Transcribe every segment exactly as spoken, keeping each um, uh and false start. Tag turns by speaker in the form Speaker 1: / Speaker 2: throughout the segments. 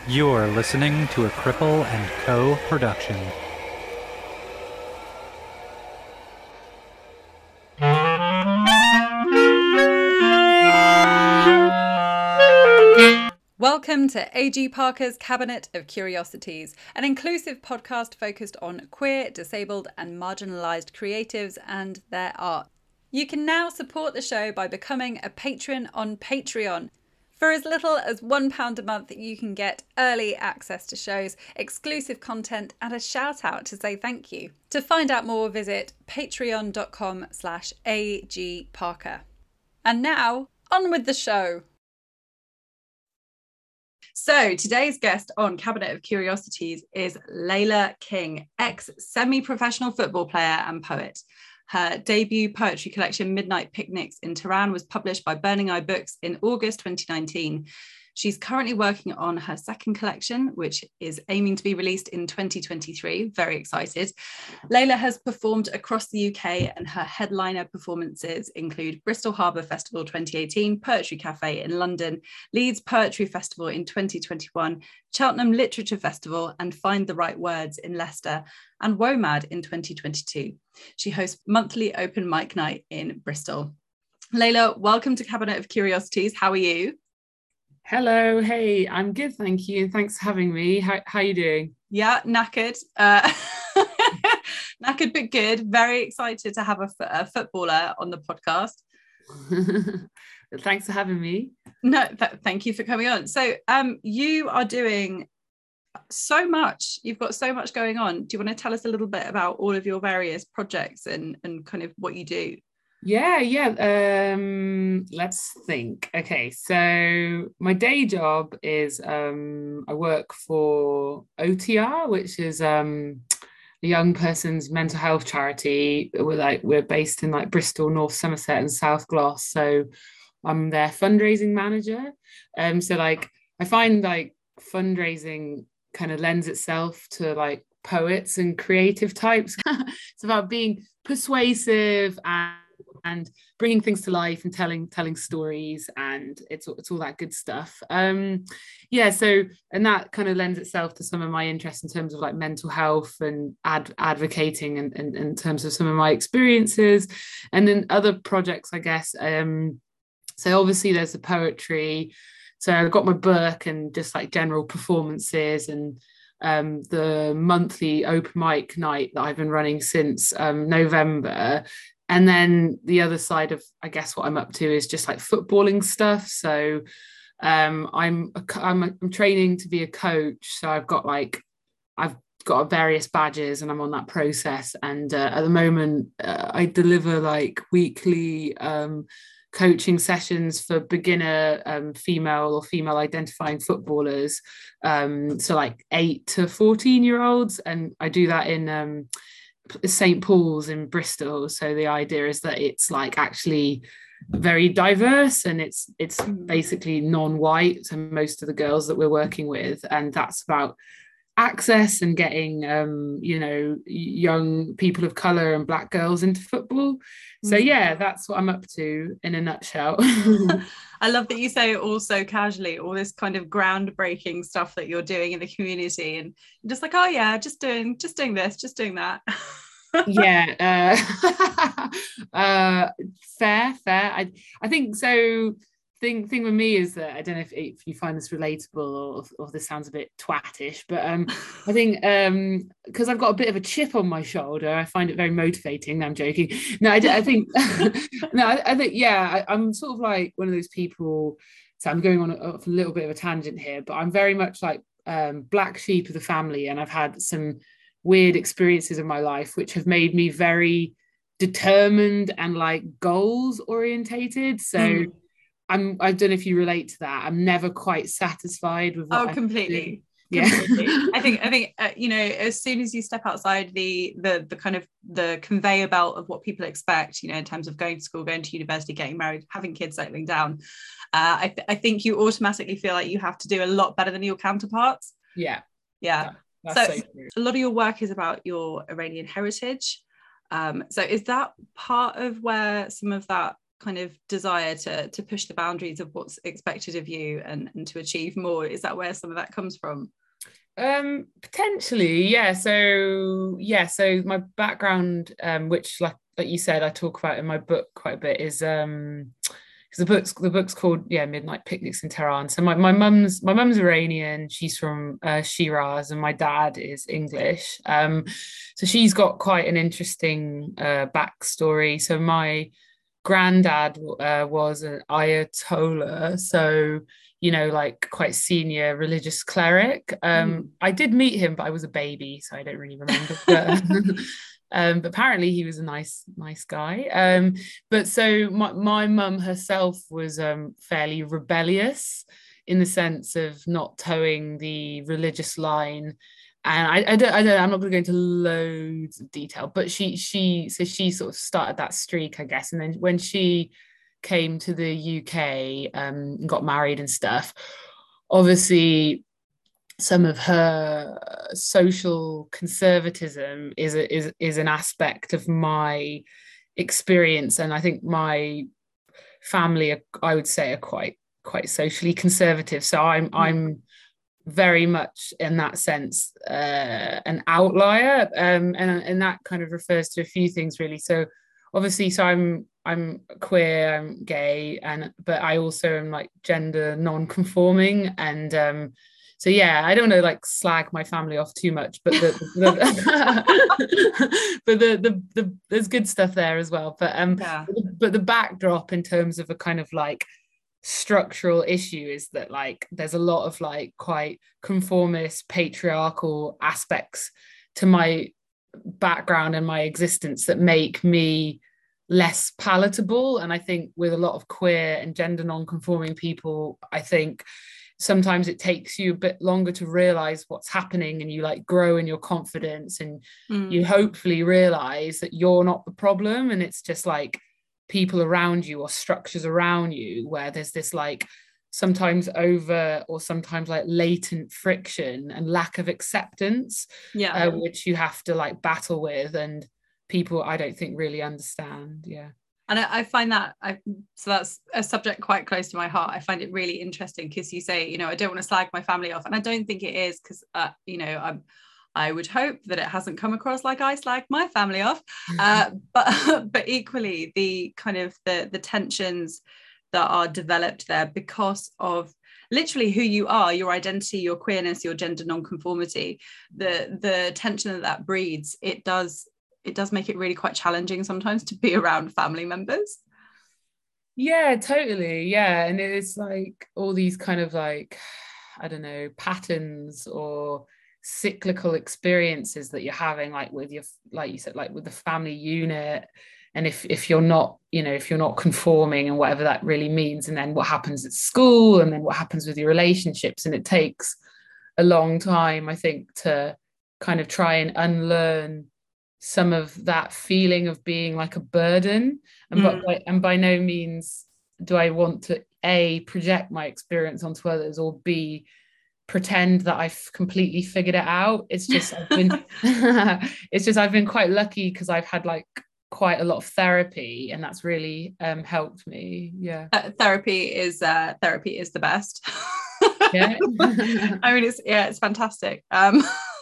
Speaker 1: You're listening to a Cripple and Co. production.
Speaker 2: Welcome to A G Parker's Cabinet of Curiosities, an inclusive podcast focused on queer, disabled and marginalised creatives and their art. You can now support the show by becoming a patron on Patreon. For as little as one pound a month, you can get early access to shows, exclusive content and a shout out to say thank you. To find out more, visit patreon.com slash agparker. And now, on with the show. So today's guest on Cabinet of Curiosities is Layla King, ex-semi-professional football player and poet. Her debut poetry collection, Midnight Picnics in Tehran, was published by Burning Eye Books in August twenty nineteen. She's currently working on her second collection, which is aiming to be released in twenty twenty-three. Very excited. Layla has performed across the U K, and her headliner performances include Bristol Harbour Festival twenty eighteen, Poetry Cafe in London, Leeds Poetry Festival in twenty twenty-one, Cheltenham Literature Festival and Find the Right Words in Leicester, and WOMAD in twenty twenty-two. She hosts monthly open mic night in Bristol. Layla, welcome to Cabinet of Curiosities. How are you?
Speaker 3: Hello, hey, I'm good, thank you. Thanks for having me. How how you doing?
Speaker 2: Yeah, knackered. Uh, knackered but good. Very excited to have a, a footballer on the podcast.
Speaker 3: Thanks for having me.
Speaker 2: No, th- thank you for coming on. So um, you are doing so much. You've got so much going on. Do you want to tell us a little bit about all of your various projects and, and kind of what you do?
Speaker 3: Yeah, yeah. Um, let's think. Okay, so my day job is um, I work for O T R, which is um, a young person's mental health charity. We're like we're based in like Bristol, North Somerset, and South Gloss. So I'm their fundraising manager. Um, so like I find like fundraising kind of lends itself to like poets and creative types. It's about being persuasive and and bringing things to life and telling telling stories, and it's it's all that good stuff. Um yeah, so and that kind of lends itself to some of my interests in terms of like mental health and ad- advocating and in, in, in terms of some of my experiences, and then other projects, I guess. Um so obviously there's the poetry, so I've got my book and just like general performances, and um the monthly open mic night that I've been running since um November. And then the other side of, I guess, what I'm up to is just like footballing stuff. So um, I'm, a, I'm I'm training to be a coach. So I've got like I've got various badges, and I'm on that process. And uh, at the moment, uh, I deliver like weekly um, coaching sessions for beginner um, female or female identifying footballers. Um, so like eight to fourteen year olds, and I do that in Um, Saint Paul's in Bristol. So the idea is that it's like actually very diverse, and it's it's basically non-white, so most of the girls that we're working with, and that's about access and getting um you know young people of color and black girls into football. So yeah, that's what I'm up to in a nutshell.
Speaker 2: I love that you say it all so casually, all this kind of groundbreaking stuff that you're doing in the community, and you're just like, oh yeah, just doing just doing this, just doing that.
Speaker 3: yeah uh, uh fair fair I I think so. Thing thing with me is that I don't know if, if you find this relatable, or, or this sounds a bit twattish, but um I think um because I've got a bit of a chip on my shoulder, I find it very motivating. No, I'm joking. No, I, I think no, I, I think yeah, I, I'm sort of like one of those people. So I'm going on a, a little bit of a tangent here, but I'm very much like um black sheep of the family, and I've had some weird experiences in my life which have made me very determined and like goals orientated. So mm. I'm, I don't know if you relate to that. I'm never quite satisfied with what
Speaker 2: oh,
Speaker 3: I'm
Speaker 2: completely.
Speaker 3: doing. Yeah.
Speaker 2: Completely. I think, I think, uh, you know, as soon as you step outside the, the, the kind of the conveyor belt of what people expect, you know, in terms of going to school, going to university, getting married, having kids, settling down, uh, I, th- I think you automatically feel like you have to do a lot better than your counterparts.
Speaker 3: Yeah.
Speaker 2: Yeah.
Speaker 3: That,
Speaker 2: so, so a lot of your work is about your Iranian heritage. Um, so is that part of where some of that kind of desire to to push the boundaries of what's expected of you and, and to achieve more? Is that where some of that comes from?
Speaker 3: Um, potentially, yeah. So yeah, so my background, um, which like like you said, I talk about in my book quite a bit, is um because the book's the book's called yeah Midnight Picnics in Tehran. So my, my mum's my mum's Iranian, she's from uh, Shiraz, and my dad is English. Um, so she's got quite an interesting uh, backstory. So my granddad uh, was an Ayatollah, so you know, like quite senior religious cleric. Um, mm. I did meet him, but I was a baby, so I don't really remember. But, um, but apparently he was a nice, nice guy. Um, but so my my mum herself was um, fairly rebellious in the sense of not towing the religious line. And I, I don't, I don't, I'm not going to go into loads of detail, but she, she, so she sort of started that streak, I guess. And then when she came to the U K, um, got married and stuff, obviously some of her social conservatism is a, is is an aspect of my experience, and I think my family are, I would say, are quite quite socially conservative. So I'm mm. I'm very much in that sense uh, an outlier, um, and and that kind of refers to a few things really. So obviously, so I'm I'm queer, I'm gay, and but I also am like gender non-conforming, and um, so yeah, I don't want to like slag my family off too much, but the, the but the, the the there's good stuff there as well. But um, yeah. but the backdrop in terms of a kind of like structural issue is that like there's a lot of like quite conformist, patriarchal aspects to my background and my existence that make me less palatable. And I think with a lot of queer and gender non-conforming people, I think sometimes it takes you a bit longer to realize what's happening, and you like grow in your confidence, and mm. you hopefully realize that you're not the problem, and it's just like people around you or structures around you where there's this like sometimes over or sometimes like latent friction and lack of acceptance, yeah uh, which you have to like battle with, and people I don't think really understand. Yeah.
Speaker 2: And I, I find that I so that's a subject quite close to my heart. I find it really interesting because you say, you know, I don't want to slag my family off, and I don't think it is, because uh, you know, I'm I would hope that it hasn't come across like I slagged my family off, uh, but but equally the kind of the the tensions that are developed there because of literally who you are, your identity, your queerness, your gender non-conformity, the the tension that that breeds, it does it does make it really quite challenging sometimes to be around family members.
Speaker 3: Yeah, totally. Yeah. And it's like all these kind of like, I don't know, patterns or cyclical experiences that you're having, like with your, like you said, like with the family unit. And if if you're not, you know, if you're not conforming and whatever that really means, and then what happens at school, and then what happens with your relationships. And it takes a long time, I think, to kind of try and unlearn some of that feeling of being like a burden. And, mm. but, and by no means do I want to A, project my experience onto others, or B, pretend that I've completely figured it out. It's just I've been it's just I've been quite lucky because I've had like quite a lot of therapy, and that's really um helped me. Yeah.
Speaker 2: Uh, therapy is uh therapy is the best. Yeah. I mean, it's yeah it's fantastic. um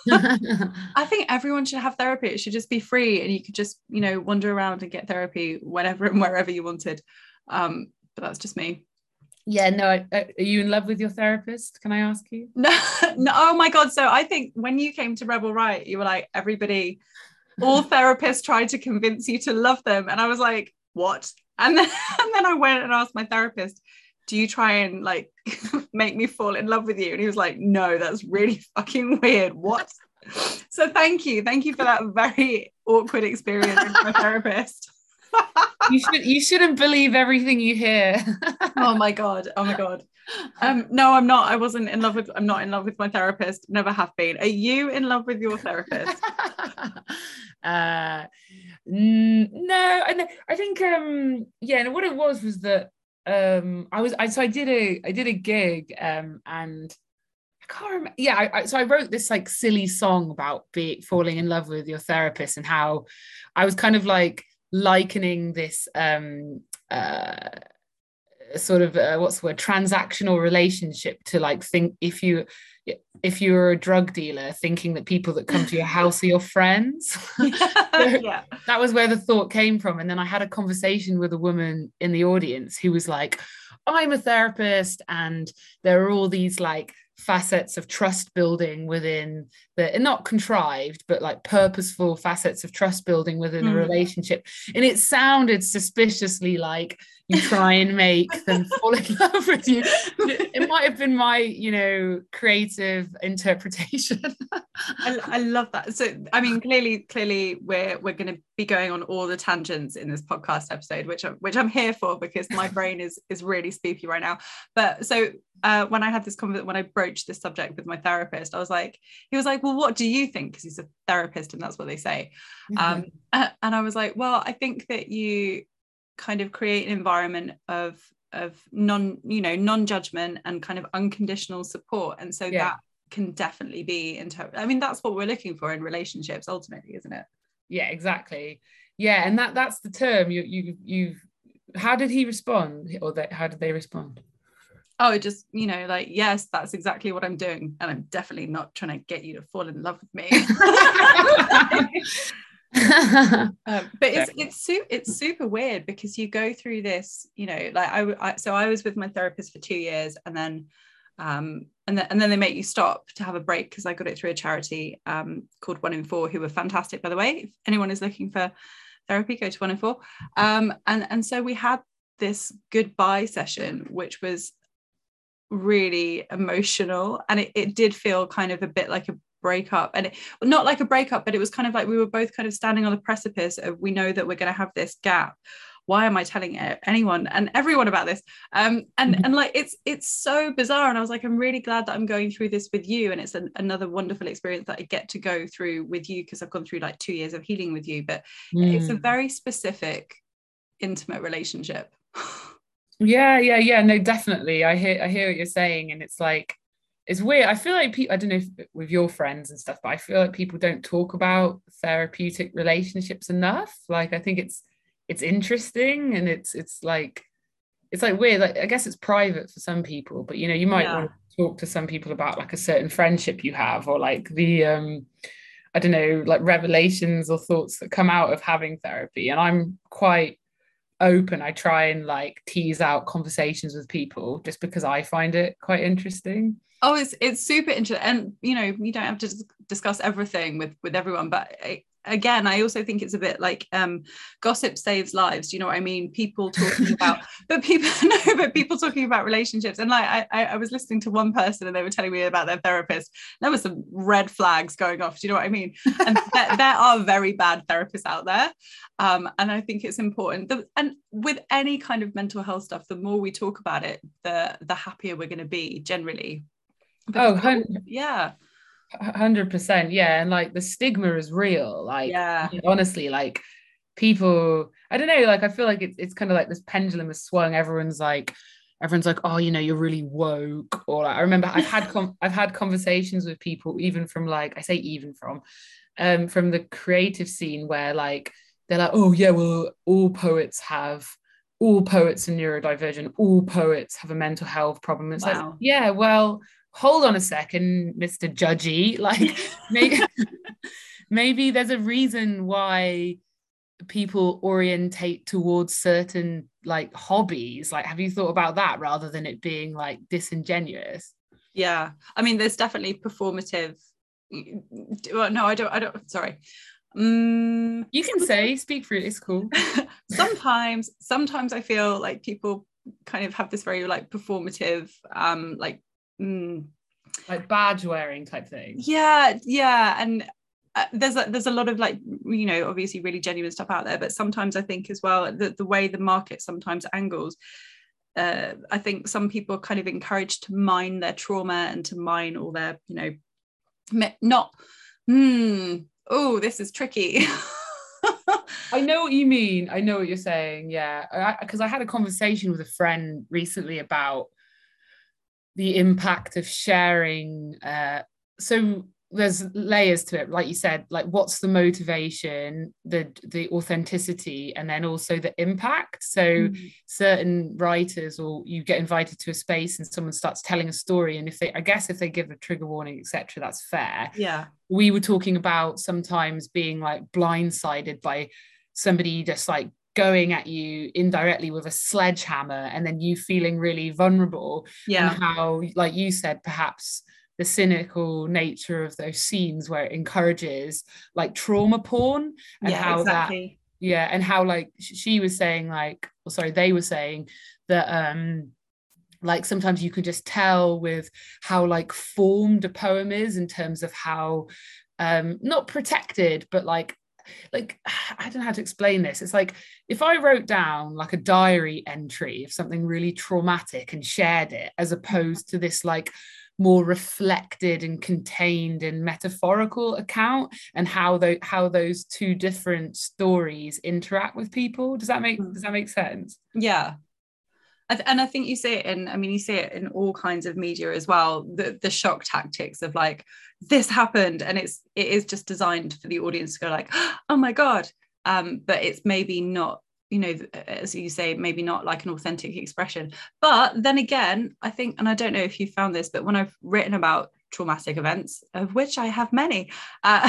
Speaker 2: I think everyone should have therapy. It should just be free, and you could just, you know, wander around and get therapy whenever and wherever you wanted. Um but that's just me.
Speaker 3: Yeah, no, I, are you in love with your therapist? Can I ask you?
Speaker 2: No, no. Oh my God. So I think when you came to Rebel Right, you were like, everybody, all therapists tried to convince you to love them. And I was like, what? And then, and then I went and asked my therapist, do you try and like make me fall in love with you? And he was like, no, that's really fucking weird. What? So thank you. Thank you for that very awkward experience with my therapist.
Speaker 3: you should you shouldn't believe everything you hear.
Speaker 2: Oh my God. Oh my God. Um, no, I'm not. I wasn't in love with, I'm not in love with my therapist. Never have been. Are you in love with your therapist?
Speaker 3: uh, n- no, I, I think, um, yeah, and what it was was that um, I was, I, so I did a, I did a gig um, and I can't remember. Yeah, I, I, so I wrote this like silly song about be, falling in love with your therapist, and how I was kind of like likening this um uh sort of uh, what's the word, transactional relationship to like think if you if you're a drug dealer thinking that people that come to your house are your friends. So
Speaker 2: Yeah.
Speaker 3: that was where the thought came from. And then I had a conversation with a woman in the audience who was like, I'm a therapist and there are all these like facets of trust building within the, not contrived, but like purposeful facets of trust building within
Speaker 2: Mm.
Speaker 3: a relationship. And it sounded suspiciously like you try and make them fall in love with you. It might have been my, you know, creative interpretation.
Speaker 2: I, I love that. So, I mean, clearly, clearly, we're we're going to be going on all the tangents in this podcast episode, which I'm which I'm here for because my brain is is really spooky right now. But so, uh, when I had this conversation, when I broached this subject with my therapist, I was like, he was like, "Well, what do you think?" Because he's a therapist, and that's what they say.
Speaker 3: Mm-hmm.
Speaker 2: Um, and I was like, "Well, I think that you kind of create an environment of of non, you know, non-judgment and kind of unconditional support, and so
Speaker 3: Yeah.
Speaker 2: that can definitely be inter- I mean, that's what we're looking for in relationships ultimately, isn't it?"
Speaker 3: Yeah, exactly. Yeah, and that that's the term. You you you. How did he respond, or that? How did they respond?
Speaker 2: Oh, just, you know, like, yes, that's exactly what I'm doing, and I'm definitely not trying to get you to fall in love with me. um, but it's it's su- it's super weird because you go through this, you know, like I, I so I was with my therapist for two years, and then um and then and then they make you stop to have a break because I got it through a charity um called One in Four, who were fantastic, by the way. If anyone is looking for therapy, go to One in Four. Um and and so we had this goodbye session, which was really emotional, and it, it did feel kind of a bit like a breakup, and it, not like a breakup, but it was kind of like we were both kind of standing on the precipice of, we know that we're going to have this gap. Why am I telling anyone and everyone about this? Um, and
Speaker 3: Mm-hmm.
Speaker 2: and like it's it's so bizarre. And I was like, I'm really glad that I'm going through this with you, and it's an, another wonderful experience that I get to go through with you, because I've gone through like two years of healing with you. But
Speaker 3: Mm.
Speaker 2: it's a very specific, intimate relationship.
Speaker 3: Yeah, yeah, yeah. No, definitely. I hear I hear what you're saying, and it's like it's weird. I feel like people, I don't know if with your friends and stuff, but I feel like people don't talk about therapeutic relationships enough. Like I think it's it's interesting, and it's it's like it's like weird. Like I guess it's private for some people, but you know, you might
Speaker 2: Yeah.
Speaker 3: want to talk to some people about like a certain friendship you have, or like the um I don't know, like revelations or thoughts that come out of having therapy. And I'm quite open. I try and like tease out conversations with people just because I find it quite interesting.
Speaker 2: Oh, it's it's super interesting, and you know, you don't have to discuss everything with with everyone, but I, again, I also think it's a bit like um gossip saves lives. Do you know what I mean? People talking about but people no but people talking about relationships, and like I I was listening to one person and they were telling me about their therapist. There were some red flags going off. Do you know what I mean? And there, there are very bad therapists out there, um and I think it's important that, and with any kind of mental health stuff, the more we talk about it, the the happier we're going to be generally. Because,
Speaker 3: Oh,
Speaker 2: yeah,
Speaker 3: one hundred percent. Yeah. And like the stigma is real. Like,
Speaker 2: yeah,
Speaker 3: honestly, like people, I don't know, like I feel like it's, it's kind of like this pendulum has swung. Everyone's like, everyone's like, oh, you know, you're really woke. Or like, I remember I've had, com- I've had conversations with people, even from like, I say even from, um, from the creative scene where like, they're like, oh yeah, well, all poets have, all poets are neurodivergent, all poets have a mental health problem. It's
Speaker 2: wow.
Speaker 3: like, yeah, well, hold on a second, Mister Judgy. Like maybe, maybe there's a reason why people orientate towards certain like hobbies. Like, have you thought about that rather than it being like disingenuous?
Speaker 2: Yeah, I mean, there's definitely performative. Well, no, I don't. I don't. Sorry. Um,
Speaker 3: you can say, speak for it. It's cool.
Speaker 2: sometimes, sometimes I feel like people kind of have this very like performative, um, like. Mm,
Speaker 3: like badge wearing type thing.
Speaker 2: Yeah, yeah, and uh, there's a, there's a lot of like, you know, obviously really genuine stuff out there, but sometimes I think as well that the way the market sometimes angles, uh, I think some people are kind of encouraged to mine their trauma and to mine all their, you know, not. Hmm. Oh, this is tricky.
Speaker 3: I know what you mean. I know what you're saying. Yeah, because I, I had a conversation with a friend recently about the impact of sharing. Uh, so there's layers to it, like you said, like what's the motivation, the the authenticity, and then also the impact. So mm. certain writers, or you get invited to a space and someone starts telling a story, and if they, I guess if they give a trigger warning, etc., that's fair.
Speaker 2: Yeah,
Speaker 3: we were talking about sometimes being like blindsided by somebody just like going at you indirectly with a sledgehammer, and then you feeling really vulnerable.
Speaker 2: Yeah,
Speaker 3: and how, like you said, perhaps the cynical nature of those scenes where it encourages like trauma porn, and
Speaker 2: yeah,
Speaker 3: how
Speaker 2: exactly.
Speaker 3: that yeah and how like she was saying, like, or sorry they were saying that um like sometimes you can just tell with how like formed a poem is, in terms of how um not protected, but like like I don't know how to explain this. It's like if I wrote down like a diary entry of something really traumatic and shared it, as opposed to this like more reflected and contained and metaphorical account, and how those how those two different stories interact with people. Does that make does that make sense?
Speaker 2: Yeah. And I think you see it in, I mean, you see it in all kinds of media as well, the the shock tactics of like, this happened, and it's it is just designed for the audience to go like, oh my God. Um, but it's maybe not, you know, as you say, maybe not like an authentic expression. But then again, I think, and I don't know if you found this, but when I've written about traumatic events, of which I have many, uh,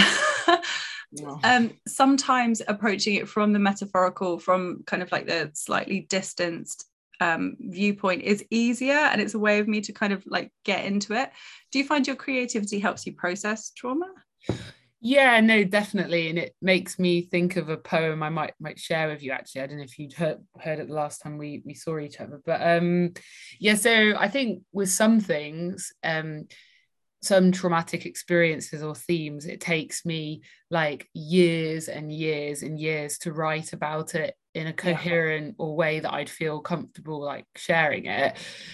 Speaker 2: Oh. Um, sometimes approaching it from the metaphorical, from kind of like the slightly distanced um, viewpoint is easier, and it's a way of me to kind of like get into it. Do you find your creativity helps you process trauma?
Speaker 3: Yeah, no, definitely. And it makes me think of a poem I might might share with you, actually. I don't know if you'd heard, heard it the last time we, we saw each other. But um, yeah, so I think with some things, um, some traumatic experiences or themes, it takes me like years and years and years to write about it in a coherent yeah. or way that I'd feel comfortable like sharing it.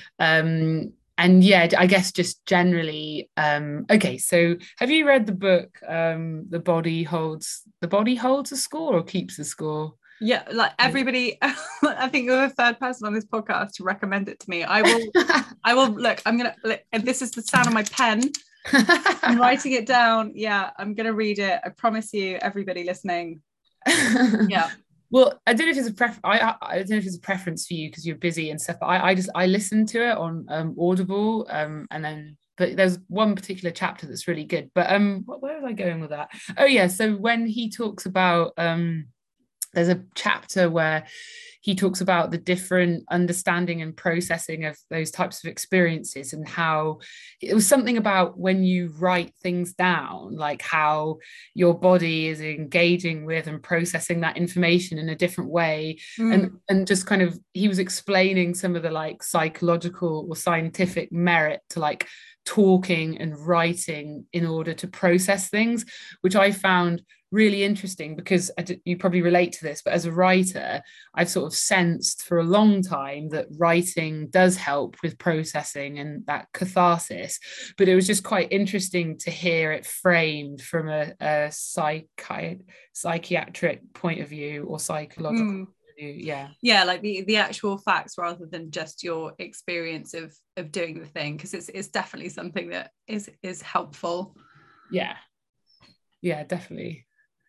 Speaker 3: Um, and yeah, I guess just generally, um, okay, so have you read the book, um, The Body Holds, The Body Holds a Score or Keeps a Score?
Speaker 2: Yeah, like everybody, I think you're the third person on this podcast to recommend it to me. I will, I will, look, I'm going to, and this is the sound of my pen. I'm writing it down. Yeah, I'm going to read it. I promise you, everybody listening. Yeah.
Speaker 3: Well, I don't know if it's a pref- I, I I don't know if it's a preference for you because you're busy and stuff. But I, I just I listened to it on um, Audible, um, and then but there's one particular chapter that's really good. But um, where was I going with that? Oh yeah, so when he talks about um, there's a chapter where he talks about the different understanding and processing of those types of experiences, and how it was something about when you write things down, like how your body is engaging with and processing that information in a different way. Mm. And, and just kind of, he was explaining some of the like psychological or scientific merit to like talking and writing in order to process things, which I found really interesting, because you probably relate to this, but as a writer, I've sort of sensed for a long time that writing does help with processing and that catharsis. But it was just quite interesting to hear it framed from a, a psychi- psychiatric point of view or psychological mm. yeah
Speaker 2: yeah like the the actual facts rather than just your experience of of doing the thing, because it's it's definitely something that is is helpful.
Speaker 3: Yeah yeah definitely.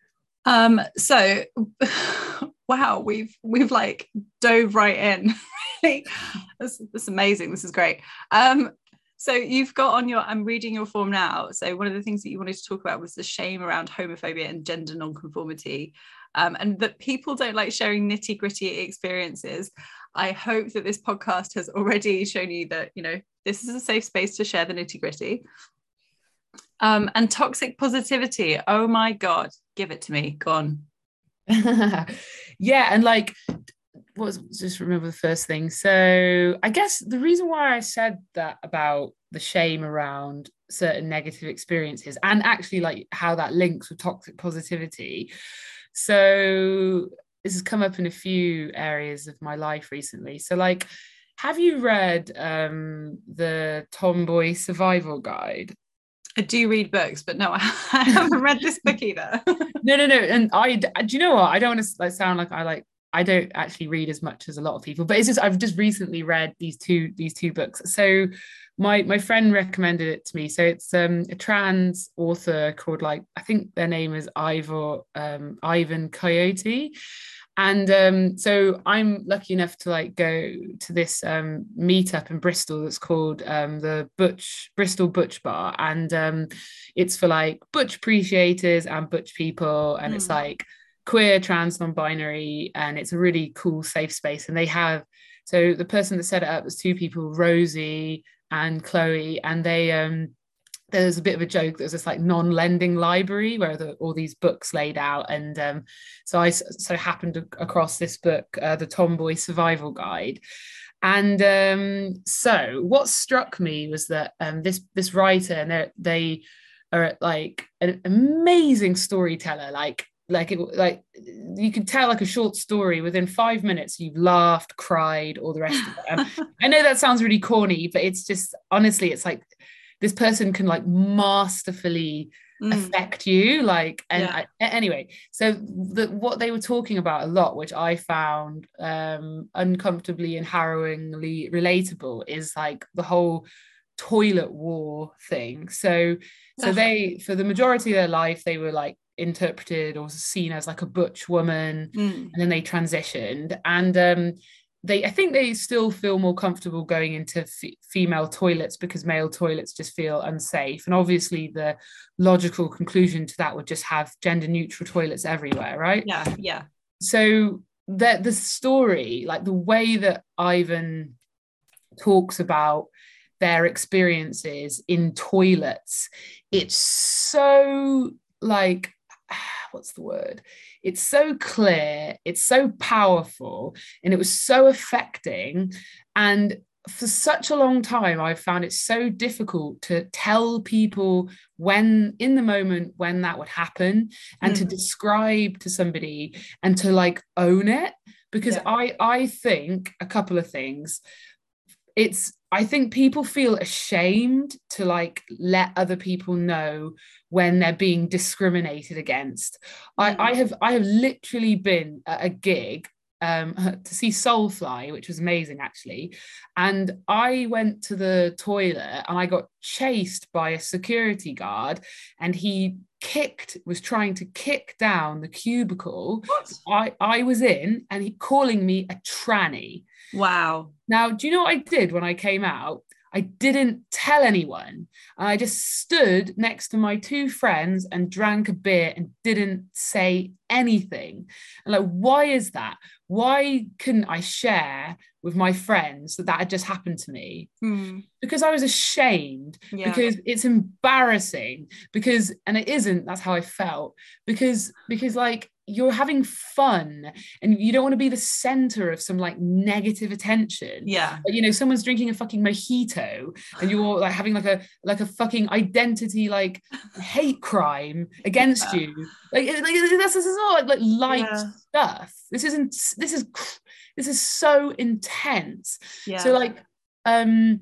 Speaker 2: Um so wow, we've we've like dove right in. that's, that's amazing. This is great. Um so you've got on your, I'm reading your form now, so one of the things that you wanted to talk about was the shame around homophobia and gender nonconformity. Um, and that people don't like sharing nitty gritty experiences. I hope that this podcast has already shown you that, you know, this is a safe space to share the nitty gritty. Um, and toxic positivity. Oh my God, give it to me. Go on.
Speaker 3: Yeah. And like, what was, just remember the first thing. So I guess the reason why I said that about the shame around certain negative experiences, and actually like how that links with toxic positivity. So this has come up in a few areas of my life recently. So like, have you read um, the Tomboy Survival Guide?
Speaker 2: I do read books, but no, I haven't read this book either.
Speaker 3: no, no, no. And I, do you know what? I don't want to like sound like I like, I don't actually read as much as a lot of people, but it's just, I've just recently read these two, these two books. So my my friend recommended it to me. So it's um a trans author called, like, I think their name is Ivor um Ivan Coyote. And um so I'm lucky enough to like go to this um meetup in Bristol that's called um the Butch Bristol Butch Bar. And um it's for like butch appreciators and butch people, and it's
Speaker 2: Mm.
Speaker 3: like queer, trans, non-binary, and it's a really cool safe space. And they have, so the person that set it up was two people, Rosie and Chloe, and they um there's a bit of a joke. There's this like non-lending library where the, all these books laid out, and um so I so happened across this book, uh, the Tomboy Survival Guide. And um so what struck me was that um this this writer, and they they are like an amazing storyteller, like like it like you could tell like a short story within five minutes you've laughed, cried, all the rest of it. And I know that sounds really corny, but it's just, honestly, it's like this person can like masterfully
Speaker 2: Mm.
Speaker 3: affect you, like. And
Speaker 2: Yeah.
Speaker 3: I, anyway, so the, what they were talking about a lot, which I found um uncomfortably and harrowingly relatable, is like the whole toilet war thing. So so
Speaker 2: Ugh.
Speaker 3: they, for the majority of their life, they were like interpreted or seen as like a butch woman,
Speaker 2: Mm.
Speaker 3: and then they transitioned, and um they, I think they still feel more comfortable going into f- female toilets because male toilets just feel unsafe. And obviously the logical conclusion to that would just have gender neutral toilets everywhere, right?
Speaker 2: Yeah, yeah.
Speaker 3: So that the story, like the way that Ivan talks about their experiences in toilets, it's so like, what's the word? It's so clear, it's so powerful, and it was so affecting. And for such a long time, I found it so difficult to tell people when, in the moment, when that would happen, and
Speaker 2: Mm.
Speaker 3: to describe to somebody and to like own it. Because
Speaker 2: Yeah.
Speaker 3: I, I think a couple of things. It's, I think people feel ashamed to like let other people know when they're being discriminated against.
Speaker 2: Mm.
Speaker 3: I, I have I have literally been at a gig um, to see Soulfly, which was amazing actually. And I went to the toilet and I got chased by a security guard, and he kicked, was trying to kick down the cubicle
Speaker 2: What?
Speaker 3: I, I was in, and he calling me a tranny.
Speaker 2: Wow.
Speaker 3: Now, do you know what I did when I came out? I didn't tell anyone. I just stood next to my two friends and drank a beer and didn't say anything. And like, why is that? Why couldn't I share with my friends that that had just happened to me?
Speaker 2: Mm.
Speaker 3: Because I was ashamed,
Speaker 2: Yeah.
Speaker 3: because it's embarrassing, because, and it isn't, that's how I felt, because, because like, you're having fun and you don't want to be the center of some like negative attention.
Speaker 2: Yeah.
Speaker 3: But, you know, someone's drinking a fucking mojito and you're like having like a like a fucking identity like hate crime against
Speaker 2: Yeah.
Speaker 3: you. Like, like this, this is not like light
Speaker 2: Yeah.
Speaker 3: stuff. This isn't. This is this is so intense.
Speaker 2: Yeah.
Speaker 3: So like, um,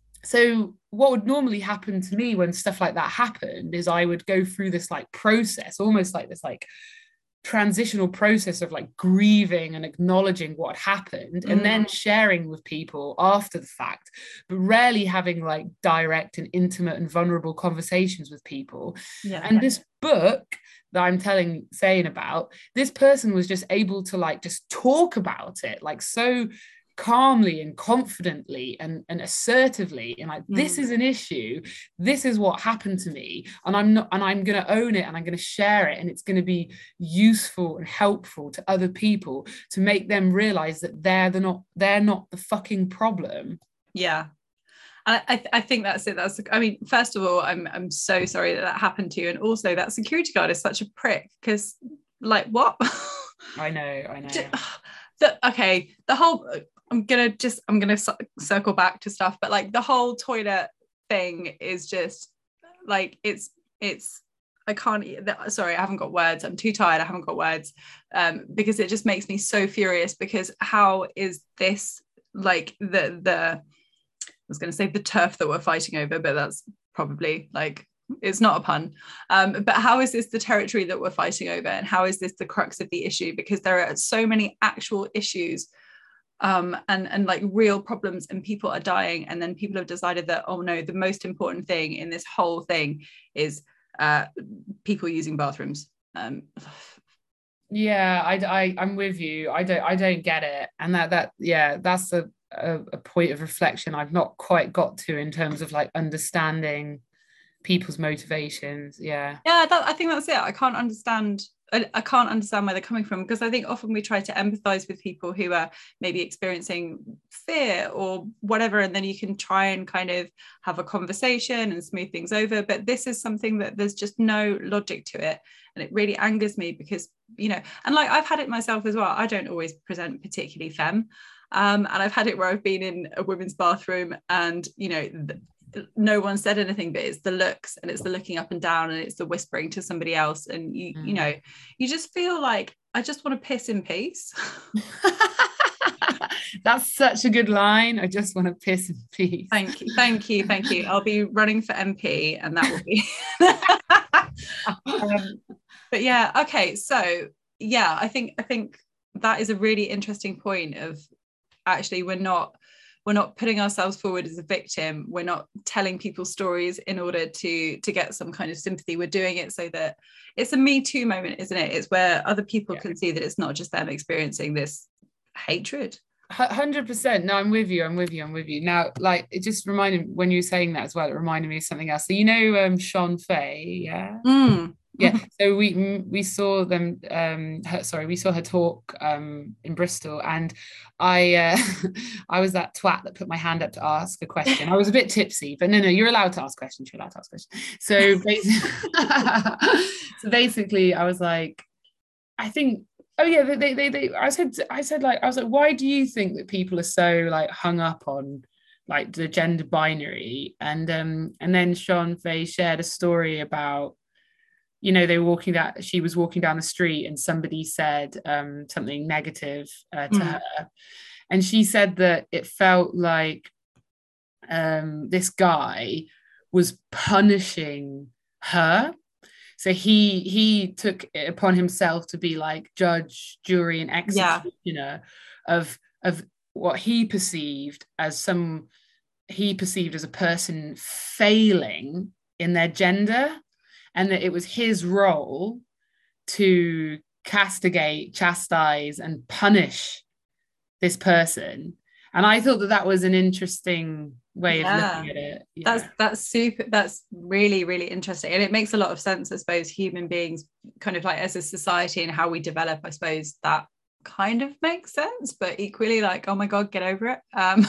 Speaker 3: so what would normally happen to me when stuff like that happened is I would go through this like process, almost like this like transitional process of like grieving and acknowledging what happened,
Speaker 2: Mm.
Speaker 3: and then sharing with people after the fact, but rarely having like direct and intimate and vulnerable conversations with people.
Speaker 2: Yeah.
Speaker 3: And this book that I'm telling saying about, this person was just able to like just talk about it like so calmly and confidently and, and assertively, and like,
Speaker 2: Mm.
Speaker 3: this is an issue, this is what happened to me, and I'm not, and I'm going to own it, and I'm going to share it, and it's going to be useful and helpful to other people to make them realize that they're the not they're not the fucking problem.
Speaker 2: Yeah. I, I, I think that's it. That's, I mean, first of all, I'm I'm so sorry that that happened to you, and also that security guard is such a prick, because like, what?
Speaker 3: I know, I know.
Speaker 2: The, okay, the whole, I'm gonna just I'm gonna c- circle back to stuff, but like the whole toilet thing is just like, it's it's I can't sorry I haven't got words, I'm too tired, I haven't got words, um because it just makes me so furious, because how is this like the the I was going to say the turf that we're fighting over, but that's probably like, it's not a pun, um but how is this the territory that we're fighting over, and how is this the crux of the issue? Because there are so many actual issues um, and and like real problems, and people are dying, and then people have decided that, oh no, the most important thing in this whole thing is uh, people using bathrooms. Um,
Speaker 3: yeah, I, I I'm with you. I don't I don't get it, and that that yeah, that's a, a a point of reflection I've not quite got to in terms of like understanding people's motivations. Yeah,
Speaker 2: yeah, that, I think that's it. I can't understand. I, I can't understand where they're coming from, because I think often we try to empathize with people who are maybe experiencing fear or whatever, and then you can try and kind of have a conversation and smooth things over. But this is something that there's just no logic to it, and it really angers me because, you know, and like I've had it myself as well. I don't always present particularly femme, um, and I've had it where I've been in a women's bathroom and, you know, th- no one said anything, but it's the looks and it's the looking up and down and it's the whispering to somebody else, and you mm. you know, you just feel like I just want to piss in peace.
Speaker 3: That's such a good line. I just want to piss in peace.
Speaker 2: Thank you, thank you, thank you. I'll be running for M P, and that will be um, but yeah, okay, so yeah, I think I think that is a really interesting point of, actually, we're not we're not putting ourselves forward as a victim. We're not telling people stories in order to to get some kind of sympathy. We're doing it so that it's a Me Too moment, isn't it? It's where other people yeah. can see that it's not just them experiencing this hatred.
Speaker 3: one hundred percent. No, I'm with you. I'm with you. I'm with you. Now, like, it just reminded, when you were saying that as well, it reminded me of something else. So, you know, um, Sean Fay, yeah?
Speaker 2: Mm.
Speaker 3: Yeah, so we we saw them. Um, her, sorry, we saw her talk um, in Bristol, and I uh, I was that twat that put my hand up to ask a question. I was a bit tipsy, but no, no, you're allowed to ask questions. You're allowed to ask questions. So basically, so basically, I was like, I think, oh yeah, they, they they I said I said like I was like, why do you think that people are so like hung up on like the gender binary? And um and then Sean Fay shared a story about, you know, they were walking that she was walking down the street and somebody said um, something negative uh, to mm. her. And she said that it felt like um, this guy was punishing her. So he he took it upon himself to be like judge, jury, and executioner yeah. of of what he perceived as some he perceived as a person failing in their gender. And that it was his role to castigate, chastise, and punish this person. And I thought that that was an interesting way yeah. of looking at it.
Speaker 2: Yeah. That's that's super. That's really, really interesting, and it makes a lot of sense. I suppose human beings, kind of like as a society and how we develop, I suppose that kind of makes sense. But equally, like, oh my god, get over it. Um,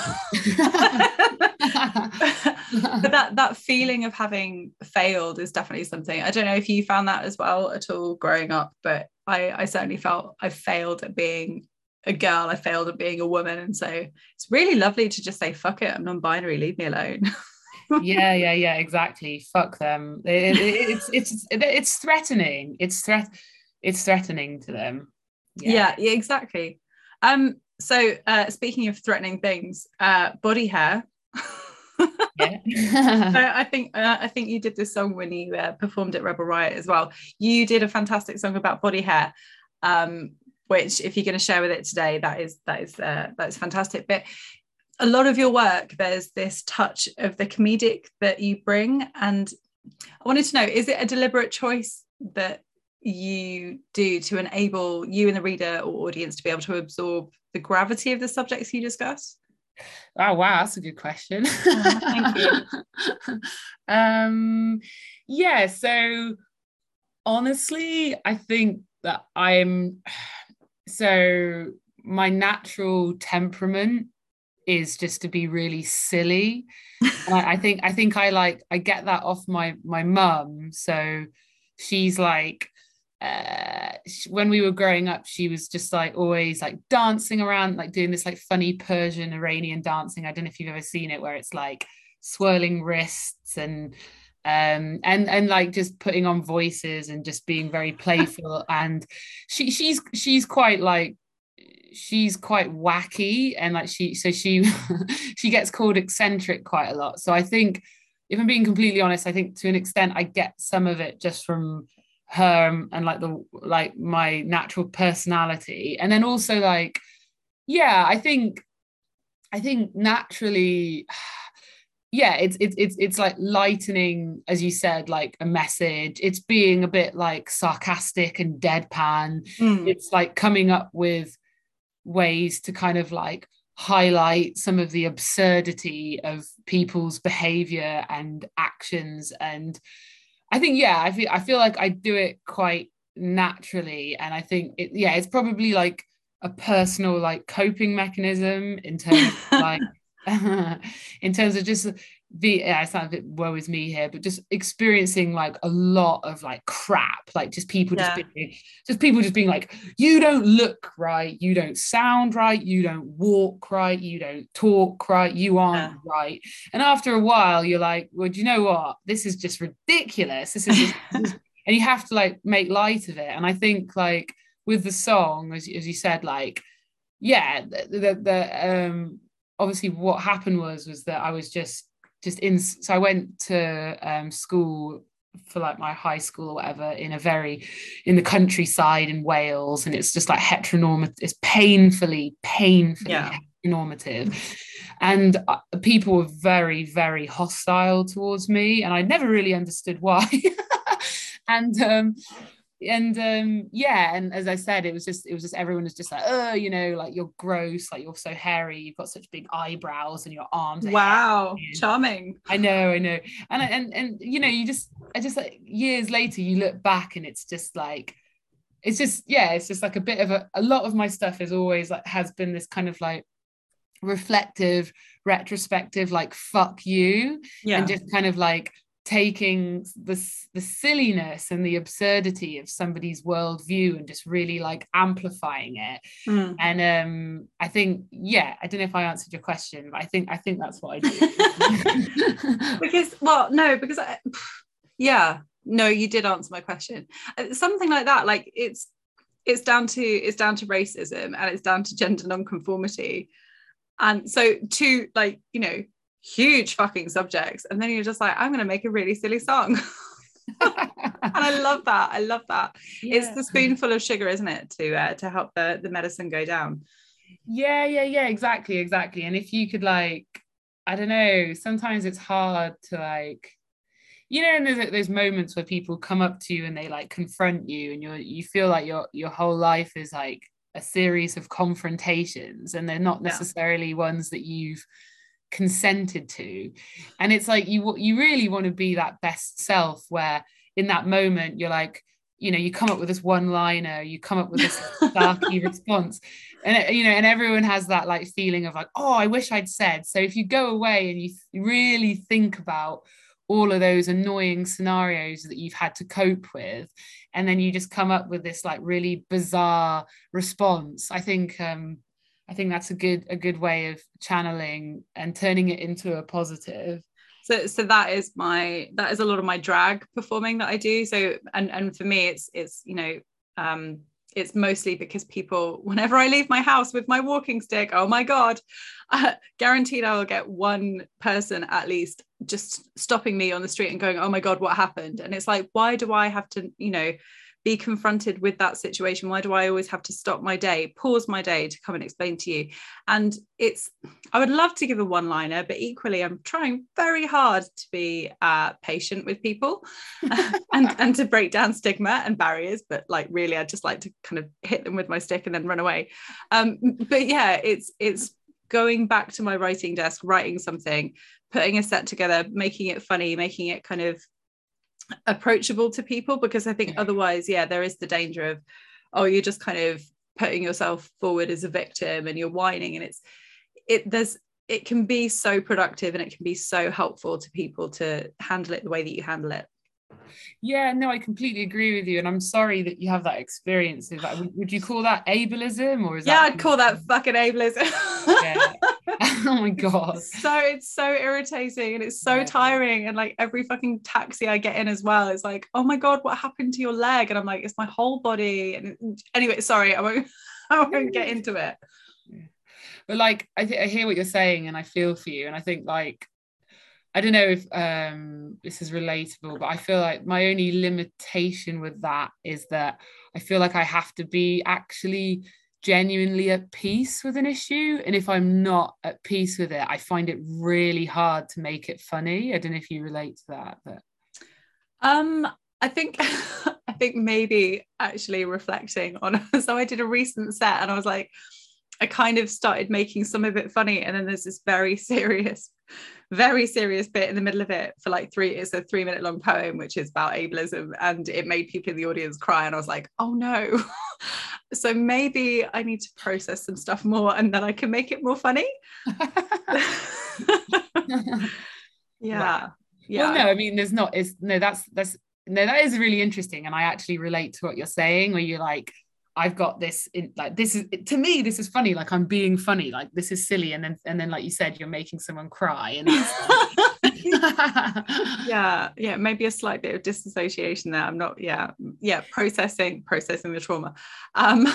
Speaker 2: but that that feeling of having failed is definitely something. I don't know if you found that as well at all growing up, but I, I certainly felt I failed at being a girl. I failed at being a woman, and so it's really lovely to just say, fuck it, I'm non-binary, leave me alone.
Speaker 3: yeah yeah yeah exactly, fuck them. It, it, it's it's it's threatening it's threat it's threatening to them.
Speaker 2: yeah yeah, yeah exactly. Um so uh speaking of threatening things, uh body hair. Yeah. So I think uh, I think you did this song when you uh, performed at Rebel Riot as well. You did a fantastic song about body hair, um, which, if you're going to share with it today, that is that is uh, that's fantastic. But a lot of your work, there's this touch of the comedic that you bring, and I wanted to know: is it a deliberate choice that you do to enable you and the reader or audience to be able to absorb the gravity of the subjects you discuss?
Speaker 3: Oh wow, that's a good question.
Speaker 2: Oh, thank you.
Speaker 3: um yeah so honestly, I think that I'm so my natural temperament is just to be really silly. And I, I think I think I like I get that off my my mum. So she's like, uh she, when we were growing up, she was just like always like dancing around, like doing this like funny Persian Iranian dancing. I don't know if you've ever seen it, where it's like swirling wrists and um and and like just putting on voices and just being very playful. And she she's she's quite like she's quite wacky, and like she so she she gets called eccentric quite a lot. So I think, if I'm being completely honest, I think to an extent I get some of it just from her and like the like my natural personality. And then also like yeah, I think I think naturally, yeah, it's it's it's it's like lightening, as you said, like a message. It's being a bit like sarcastic and deadpan.
Speaker 2: Mm.
Speaker 3: It's like coming up with ways to kind of like highlight some of the absurdity of people's behavior and actions. And I think, yeah, I feel I feel like I do it quite naturally. And I think it, yeah, it's probably like a personal like coping mechanism in terms of like in terms of just the yeah, it's not a bit woe is me here, but just experiencing like a lot of like crap, like just people just
Speaker 2: Yeah.
Speaker 3: being just people just being like, you don't look right, you don't sound right, you don't walk right, you don't talk right, you aren't
Speaker 2: Yeah.
Speaker 3: right. And after a while you're like, well, do you know what, this is just ridiculous, this is, just, this is and you have to like make light of it. And I think like with the song, as, as you said, like yeah, the, the, the um obviously what happened was was that I was just just in so I went to um school for like my high school or whatever in a very in the countryside in Wales, and it's just like heteronormative, it's painfully painfully
Speaker 2: Yeah.
Speaker 3: heteronormative, and uh, people were very very hostile towards me, and I never really understood why. and um and um yeah, and as I said, it was just it was just everyone was just like, oh, you know, like you're gross, like you're so hairy, you've got such big eyebrows and your arms are
Speaker 2: Wow,
Speaker 3: hairy.
Speaker 2: charming.
Speaker 3: I know, I know. And and and you know, you just I just like years later you look back and it's just like it's just yeah, it's just like a bit of a a lot of my stuff is always like has been this kind of like reflective, retrospective, like fuck you,
Speaker 2: Yeah.
Speaker 3: and just kind of like taking the, the silliness and the absurdity of somebody's worldview and just really like amplifying it.
Speaker 2: Mm.
Speaker 3: And um I think, yeah, I don't know if I answered your question, but I think I think that's what I do.
Speaker 2: Because well no because I, yeah no you did answer my question. Something like that, like it's it's down to it's down to racism and it's down to gender nonconformity, and so two like you know huge fucking subjects, and then you're just like, I'm going to make a really silly song. And I love that. I love that. Yeah. It's the spoonful of sugar, isn't it, to uh, to help the, the medicine go down.
Speaker 3: Yeah, yeah, yeah, exactly, exactly. And if you could like, I don't know, sometimes it's hard to like, you know, and there's those moments where people come up to you and they like confront you, and you're you feel like your your whole life is like a series of confrontations, and they're not necessarily yeah. ones that you've consented to. And it's like you you really want to be that best self where in that moment you're like, you know, you come up with this one liner, you come up with this darky response, and you know, and everyone has that like feeling of like, oh, I wish I'd said. So if you go away and you really think about all of those annoying scenarios that you've had to cope with, and then you just come up with this like really bizarre response, I think um I think that's a good a good way of channeling and turning it into a positive.
Speaker 2: So so that is my that is a lot of my drag performing that I do. So and and for me it's it's you know um it's mostly because people, whenever I leave my house with my walking stick, oh my god, uh, guaranteed I will get one person at least just stopping me on the street and going, oh my god, what happened? And it's like, why do I have to, you know, be confronted with that situation? Why do I always have to stop my day, pause my day to come and explain to you? And it's, I would love to give a one-liner, but equally I'm trying very hard to be uh, patient with people and, and to break down stigma and barriers. But like, really, I just like to kind of hit them with my stick and then run away. Um, but yeah, it's, it's going back to my writing desk, writing something, putting a set together, making it funny, making it kind of approachable to people, because I think otherwise, yeah, there is the danger of, oh, you're just kind of putting yourself forward as a victim and you're whining, and it's it there's it can be so productive and it can be so helpful to people to handle it the way that you handle it.
Speaker 3: Yeah, no, I completely agree with you, and I'm sorry that you have that experience. Is that, would, would you call that ableism, or is
Speaker 2: yeah
Speaker 3: that
Speaker 2: I'd call that fucking ableism.
Speaker 3: Yeah. Oh my god,
Speaker 2: so it's so irritating and it's so yeah. tiring, and like every fucking taxi I get in as well, it's like, oh my god, what happened to your leg? And I'm like, it's my whole body. And anyway, sorry, I won't I won't get into it.
Speaker 3: Yeah. But like I, th- I hear what you're saying and I feel for you, and I think like I don't know if um, this is relatable, but I feel like my only limitation with that is that I feel like I have to be actually genuinely at peace with an issue, and if I'm not at peace with it, I find it really hard to make it funny. I don't know if you relate to that, but
Speaker 2: um I think I think maybe actually reflecting on so I did a recent set and I was like, I kind of started making some of it funny, and then there's this very serious very serious bit in the middle of it for like three it's a three minute long poem which is about ableism, and it made people in the audience cry, and I was like, oh no. So maybe I need to process some stuff more and then I can make it more funny. yeah
Speaker 3: wow.
Speaker 2: yeah
Speaker 3: Well, no, I mean, there's not is no that's that's no that is really interesting, and I actually relate to what you're saying, where you're like, I've got this in, like, this is, to me this is funny, like I'm being funny, like this is silly, and then and then like you said, you're making someone cry, and that's like...
Speaker 2: yeah yeah maybe a slight bit of disassociation there. I'm not yeah yeah processing processing the trauma. um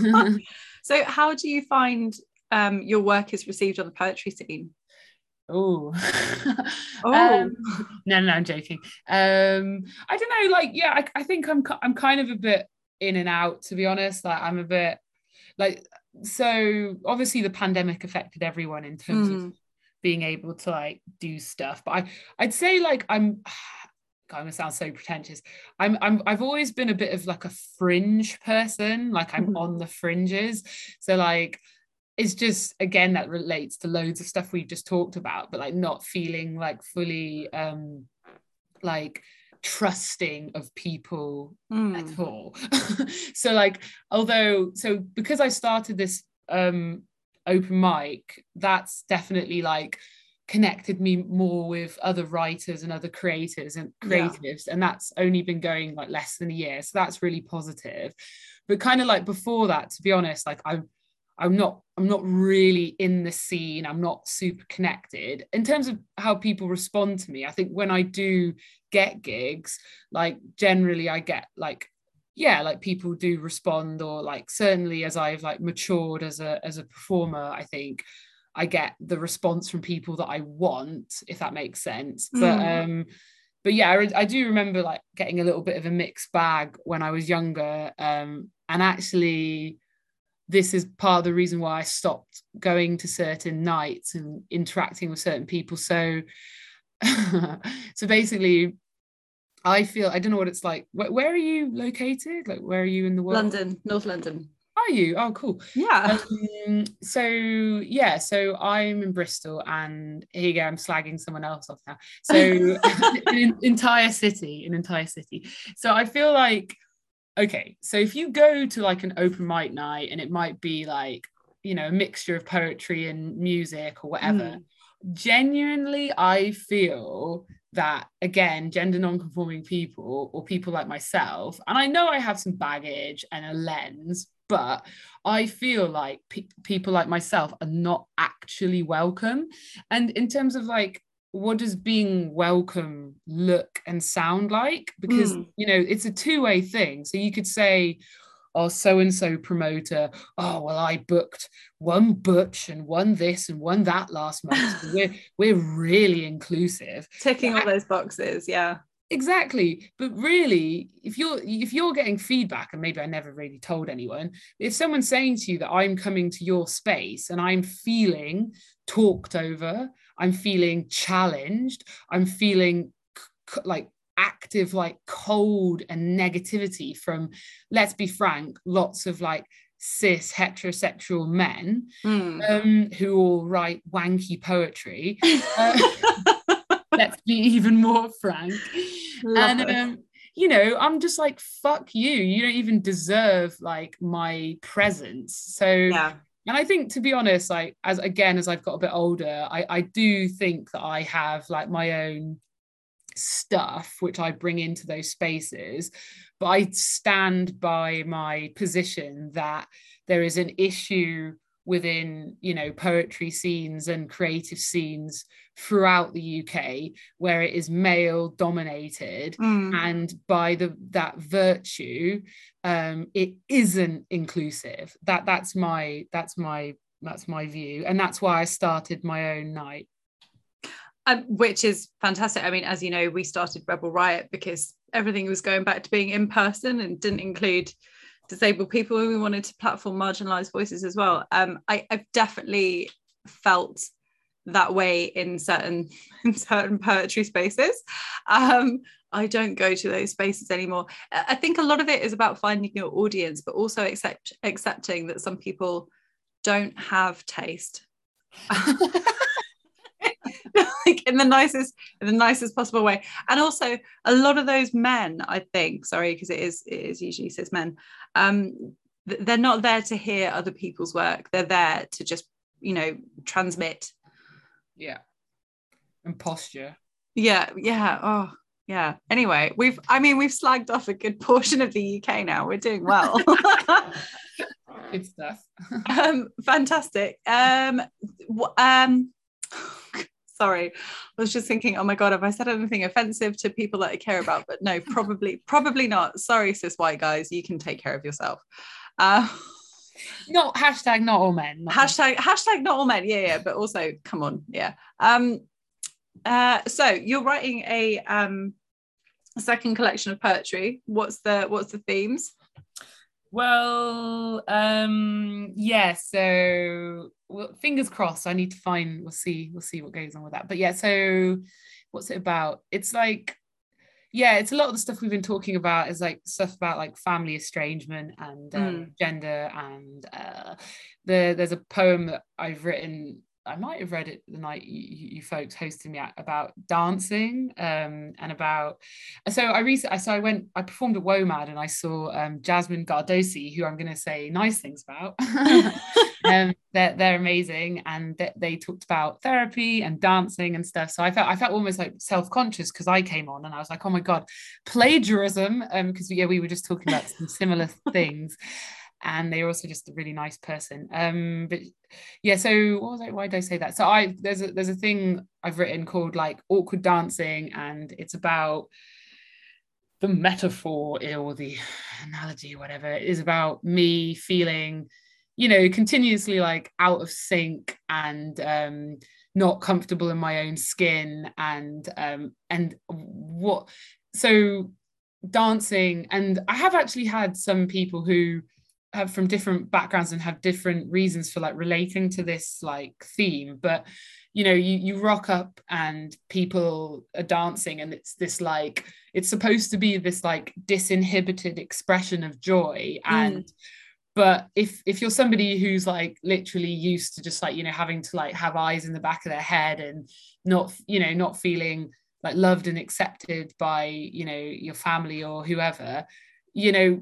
Speaker 2: so how do you find um your work is received on the poetry scene?
Speaker 3: Oh,
Speaker 2: oh
Speaker 3: um, no, no, I'm joking. Um, I don't know, like, yeah, I, I think I'm, I'm kind of a bit in and out, to be honest. Like, I'm a bit, like, so obviously the pandemic affected everyone in terms mm. of being able to like do stuff. But I, I'd say like I'm, God, I'm gonna sound so pretentious. I'm, I'm, I've always been a bit of like a fringe person. Like I'm mm. on the fringes. So like, it's just, again, that relates to loads of stuff we've just talked about, but like not feeling like fully um like trusting of people mm. at all. So like, although, so because I started this um open mic, that's definitely like connected me more with other writers and other creators and creatives, yeah. and that's only been going like less than a year, so that's really positive. But kind of like before that, to be honest, like I'm I'm not I'm not really in the scene. I'm not super connected in terms of how people respond to me. I think when I do get gigs, like generally I get like, yeah, like people do respond, or like certainly as I've like matured as a as a performer, I think I get the response from people that I want, if that makes sense. Mm. But um but yeah, I, I do remember like getting a little bit of a mixed bag when I was younger, um and actually this is part of the reason why I stopped going to certain nights and interacting with certain people. So, so basically, I feel, I don't know what it's like. Where, where are you located? Like, where are you in the world?
Speaker 2: London, North London.
Speaker 3: Are you? Oh, cool.
Speaker 2: Yeah.
Speaker 3: Um, so, yeah, so I'm in Bristol, and here you go, I'm slagging someone else off now. So, an entire city, an entire city. So I feel like, okay, so if you go to like an open mic night and it might be like, you know, a mixture of poetry and music or whatever, mm. genuinely, I feel that, again, gender non-conforming people or people like myself, and I know I have some baggage and a lens, but I feel like pe- people like myself are not actually welcome. And in terms of like, what does being welcome look and sound like? Because, mm. you know, it's a two-way thing. So you could say, oh, so-and-so promoter, oh, well, I booked one butch and one this and one that last month. So we're, we're really inclusive.
Speaker 2: Ticking
Speaker 3: but
Speaker 2: all those boxes, yeah.
Speaker 3: Exactly. But really, if you're if you're getting feedback, and maybe I never really told anyone, if someone's saying to you that I'm coming to your space and I'm feeling talked over, I'm feeling challenged, I'm feeling c- like active, like cold and negativity from, let's be frank, lots of like cis heterosexual men mm. um, who all write wanky poetry. Uh, let's be even more frank. Love and um, you know, I'm just like, fuck you. You don't even deserve like my presence. So
Speaker 2: yeah.
Speaker 3: And I think, to be honest, like, as again, as I've got a bit older, I, I do think that I have like my own stuff which I bring into those spaces, but I stand by my position that there is an issue within, you know, poetry scenes and creative scenes throughout the U K where it is male dominated, mm. and by the that virtue um it isn't inclusive. That that's my that's my that's my view, and that's why I started my own night.
Speaker 2: Um, which is fantastic. I mean, as you know, we started Rebel Riot because everything was going back to being in person and didn't include disabled people, and we wanted to platform marginalized voices as well. Um, I, I've definitely felt that way in certain in certain poetry spaces. Um, I don't go to those spaces anymore. I think a lot of it is about finding your audience, but also accept, accepting that some people don't have taste. Like in the nicest in the nicest possible way. And also a lot of those men, I think, sorry, because it is it is usually cis men, um, they're not there to hear other people's work. They're there to just, you know, transmit.
Speaker 3: Yeah. And posture.
Speaker 2: Yeah, yeah. Oh, yeah. Anyway, we've I mean we've slagged off a good portion of the U K now. We're doing well.
Speaker 3: Good stuff.
Speaker 2: um, fantastic. Um, um, sorry, I was just thinking, oh my god, have I said anything offensive to people that I care about? But no, probably, probably not. Sorry, cis white guys, you can take care of yourself. Uh,
Speaker 3: not hashtag not all men. Not
Speaker 2: hashtag hashtag not all men. Yeah, yeah. But also, come on, yeah. Um, uh, so you're writing a um a second collection of poetry. What's the what's the themes?
Speaker 3: Well, um, yeah, so well, fingers crossed. I need to find, we'll see, we'll see what goes on with that. But yeah, so what's it about? It's like, yeah, it's a lot of the stuff we've been talking about is like stuff about like family estrangement and um, mm. gender. And uh, the, there's a poem that I've written, I might have read it the night you, you folks hosted me at, about dancing um, and about, so I recently, so I went, I performed at WOMAD and I saw um, Jasmine Gardosi, who I'm going to say nice things about. um, they're, they're amazing. And they, they talked about therapy and dancing and stuff. So I felt, I felt almost like self-conscious because I came on and I was like, oh my God, plagiarism. Um, because yeah, we were just talking about some similar things. And they're also just a really nice person. Um, but yeah, so what was I, why did I say that? So I there's a there's a thing I've written called like Awkward Dancing, and it's about the metaphor or the analogy, whatever. It is about me feeling, you know, continuously like out of sync and um not comfortable in my own skin, and um and what so dancing, and I have actually had some people who have from different backgrounds and have different reasons for like relating to this like theme, but you know, you you rock up and people are dancing and it's this like, it's supposed to be this like disinhibited expression of joy. And mm. but if if you're somebody who's like literally used to just like, you know, having to like have eyes in the back of their head and not, you know, not feeling like loved and accepted by, you know, your family or whoever, you know,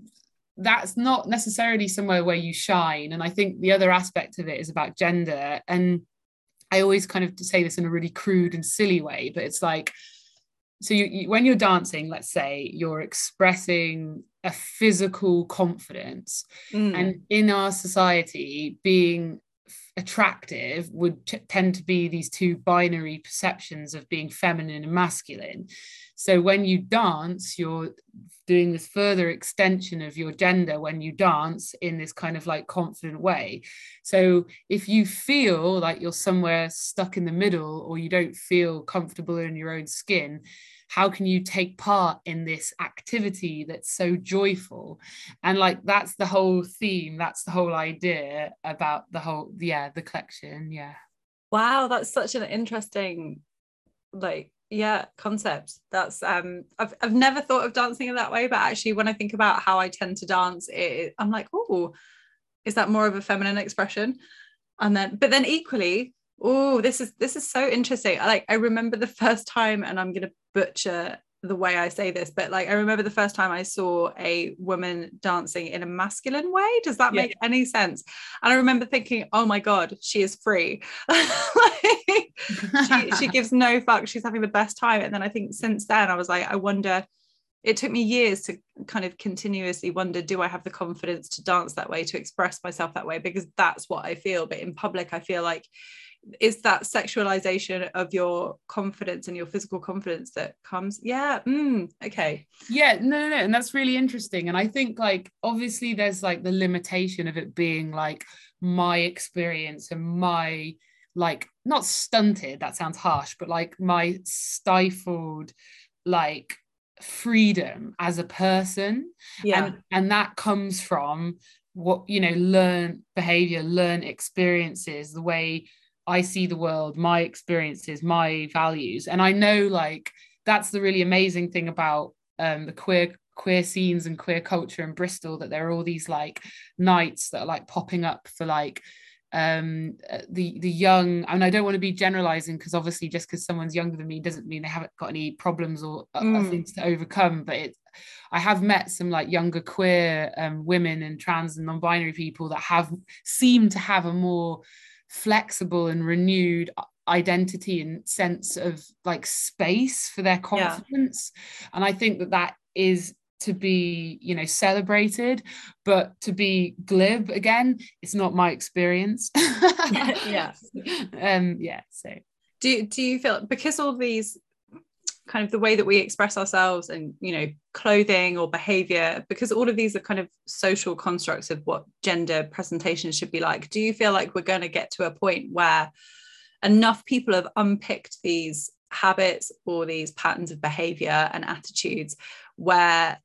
Speaker 3: that's not necessarily somewhere where you shine. And I think the other aspect of it is about gender. And I always kind of say this in a really crude and silly way, but it's like, so you, you, when you're dancing, let's say you're expressing a physical confidence. Mm. And in our society, being attractive would t- tend to be these two binary perceptions of being feminine and masculine. So when you dance, you're doing this further extension of your gender when you dance in this kind of like confident way. So if you feel like you're somewhere stuck in the middle, or you don't feel comfortable in your own skin, how can you take part in this activity that's so joyful? And like, that's the whole theme. That's the whole idea about the whole, yeah, the collection. Yeah.
Speaker 2: Wow. That's such an interesting, like, yeah, concept. That's, um, I've, I've never thought of dancing in that way, but actually when I think about how I tend to dance, it, I'm like, oh, is that more of a feminine expression? And then, but then equally, oh, this is this is so interesting. Like, I remember the first time, and I'm gonna butcher the way I say this, but like I remember the first time I saw a woman dancing in a masculine way. Does that yeah. make any sense? And I remember thinking, oh my God, she is free. Like, she, she gives no fuck. She's having the best time. And then I think since then I was like, I wonder, it took me years to kind of continuously wonder, do I have the confidence to dance that way, to express myself that way? Because that's what I feel. But in public, I feel like is that sexualization of your confidence and your physical confidence that comes. Yeah. Mm, okay.
Speaker 3: Yeah, no, no, no. And that's really interesting. And I think like, obviously there's like the limitation of it being like my experience and my like, not stunted, that sounds harsh, but like my stifled, like freedom as a person.
Speaker 2: Yeah.
Speaker 3: And and that comes from what, you know, learn behavior, learn experiences, the way I see the world, my experiences, my values. And I know, like, that's the really amazing thing about um the queer queer scenes and queer culture in Bristol, that there are all these like nights that are like popping up for like um the the young. And I don't want to be generalizing, because obviously just because someone's younger than me doesn't mean they haven't got any problems or uh,
Speaker 2: Mm.
Speaker 3: things to overcome. But it I have met some like younger queer um, women and trans and non-binary people that have seemed to have a more flexible and renewed identity and sense of like space for their confidence. Yeah. And I think that that is to be, you know, celebrated. But to be glib again, it's not my experience.
Speaker 2: Yeah.
Speaker 3: um yeah so
Speaker 2: do, do you feel, because all these kind of the way that we express ourselves and, you know, clothing or behavior, because all of these are kind of social constructs of what gender presentation should be like, do you feel like we're going to get to a point where enough people have unpicked these habits or these patterns of behavior and attitudes where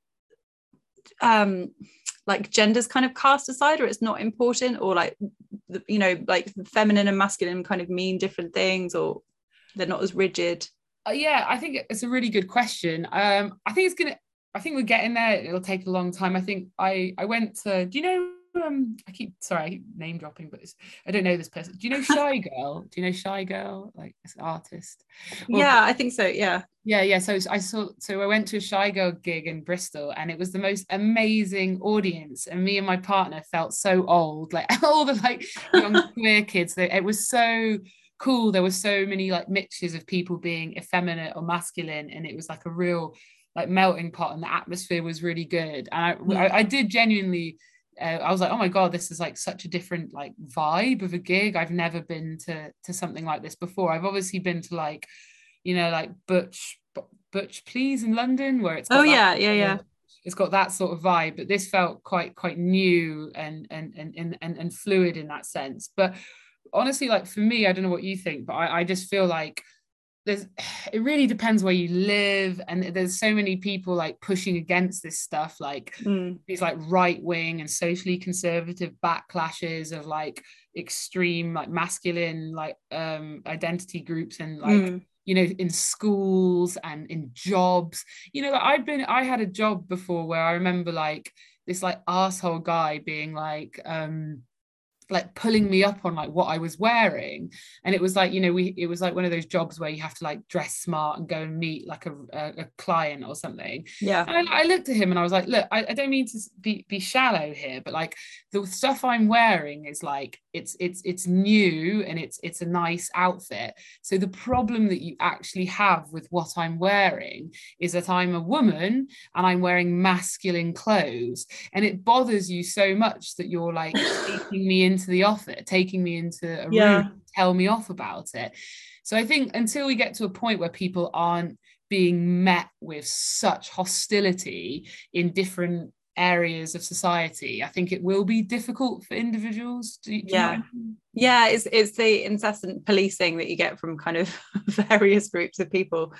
Speaker 2: um like gender's kind of cast aside, or it's not important, or like, you know, like feminine and masculine kind of mean different things, or they're not as rigid?
Speaker 3: Uh, yeah, I think it's a really good question. Um, I think it's gonna. I think we're getting there. It'll take a long time. I think I I went to. Do you know? Um, I keep sorry, I keep name dropping, but it's, I don't know this person. Do you know Shy Girl? Do you know Shy Girl? Like, this artist. Well,
Speaker 2: yeah, I think so. Yeah.
Speaker 3: Yeah, yeah. So I saw. So I went to a Shy Girl gig in Bristol, and it was the most amazing audience. And me and my partner felt so old, like all the like young queer kids. It was so cool. There were so many like mixtures of people being effeminate or masculine, and it was like a real like melting pot, and the atmosphere was really good. And I, mm. I, I did genuinely uh, I was like, oh my god, this is like such a different like vibe of a gig. I've never been to to something like this before. I've obviously been to like, you know, like Butch Butch Please in London, where it's got
Speaker 2: oh yeah
Speaker 3: that,
Speaker 2: yeah yeah
Speaker 3: it's got that sort of vibe, but this felt quite quite new and and and and, and fluid in that sense. But honestly, like for me, I don't know what you think, but I, I just feel like there's it really depends where you live, and there's so many people like pushing against this stuff, like mm. these like right-wing and socially conservative backlashes of like extreme like masculine like um identity groups, and like mm. you know, in schools and in jobs. You know, like I've been I had a job before where I remember like this like asshole guy being like um like pulling me up on like what I was wearing. And it was like, you know, we it was like one of those jobs where you have to like dress smart and go and meet like a, a, a client or something.
Speaker 2: Yeah.
Speaker 3: And I, I looked at him and I was like, look, I, I don't mean to be, be shallow here, but like the stuff I'm wearing is like it's it's it's new and it's it's a nice outfit. So the problem that you actually have with what I'm wearing is that I'm a woman and I'm wearing masculine clothes, and it bothers you so much that you're like taking me into the office, taking me into a
Speaker 2: yeah.
Speaker 3: room, tell me off about it. So I think until we get to a point where people aren't being met with such hostility in different areas of society, I think it will be difficult for individuals. Do, do
Speaker 2: yeah
Speaker 3: you know I mean?
Speaker 2: Yeah, it's it's the incessant policing that you get from kind of various groups of people,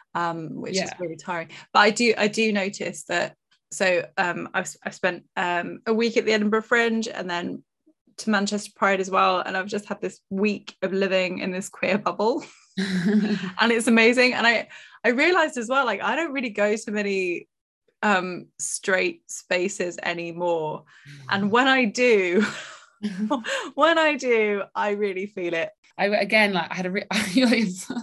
Speaker 2: um which yeah. is really tiring. But I do I do notice that. So um I've, I've spent um a week at the Edinburgh Fringe and then to Manchester Pride as well, and I've just had this week of living in this queer bubble and it's amazing. And I I realized as well, like I don't really go to many um straight spaces anymore, and when I do when I do I really feel it.
Speaker 3: I again like I had a re- I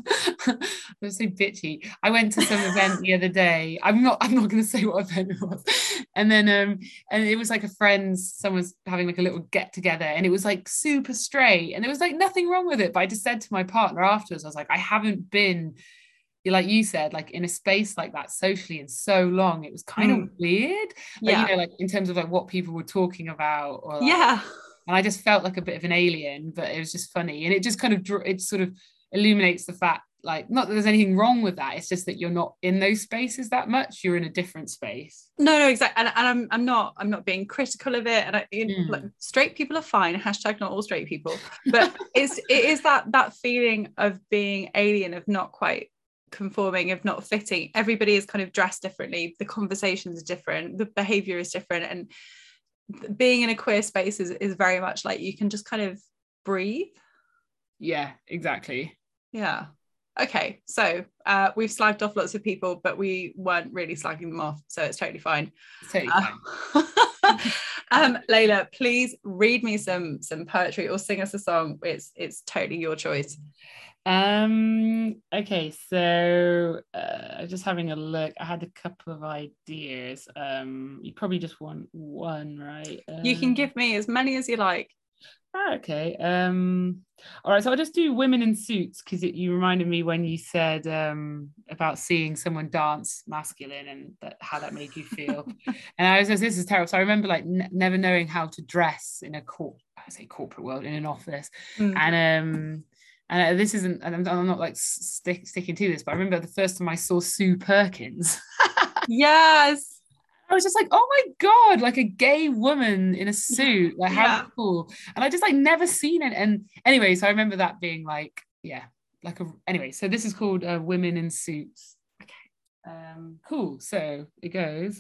Speaker 3: was so bitchy. I went to some event the other day. I'm not I'm not going to say what event it was. And then um and it was like a friend's, someone's having like a little get together, and it was like super straight, and there was like nothing wrong with it. But I just said to my partner afterwards, I was like, I haven't been, like you said, like in a space like that socially in so long. It was kind mm. of weird. Like, yeah. you know, like in terms of like what people were talking about, or like,
Speaker 2: yeah.
Speaker 3: And I just felt like a bit of an alien, but it was just funny. And it just kind of, it sort of illuminates the fact, like, not that there's anything wrong with that. It's just that you're not in those spaces that much. You're in a different space.
Speaker 2: No, no, exactly. And, and I'm, I'm not, I'm not being critical of it. And I, it, mm. like, straight people are fine. Hashtag not all straight people. But it's, it is that, that feeling of being alien, of not quite conforming, of not fitting. Everybody is kind of dressed differently, the conversations are different, the behavior is different, and being in a queer space is, is very much like you can just kind of breathe.
Speaker 3: Yeah, exactly.
Speaker 2: Yeah. Okay, so uh, we've slagged off lots of people, but we weren't really slagging them off, so it's totally fine.
Speaker 3: It's totally
Speaker 2: uh,
Speaker 3: fine.
Speaker 2: um, Layla, please read me some some poetry or sing us a song. It's it's totally your choice.
Speaker 3: Um. Okay, so uh, just having a look. I had a couple of ideas. Um, you probably just want one, right? Um,
Speaker 2: you can give me as many as you like.
Speaker 3: Okay. Um, all right. So I'll just do Women in Suits because you reminded me when you said um, about seeing someone dance masculine and that, how that made you feel. And I was just, this is terrible. So I remember like n- never knowing how to dress in a corp, I say corporate world, in an office. Mm. And um, and this isn't, and I'm, I'm not like stick, sticking to this, but I remember the first time I saw Sue Perkins.
Speaker 2: Yes.
Speaker 3: I was just like, oh my God, like a gay woman in a suit, like how yeah. cool. And I just like never seen it. And anyway, so I remember that being like, yeah, like a, anyway, so this is called uh, Women in Suits. Okay. Um, cool. So it goes,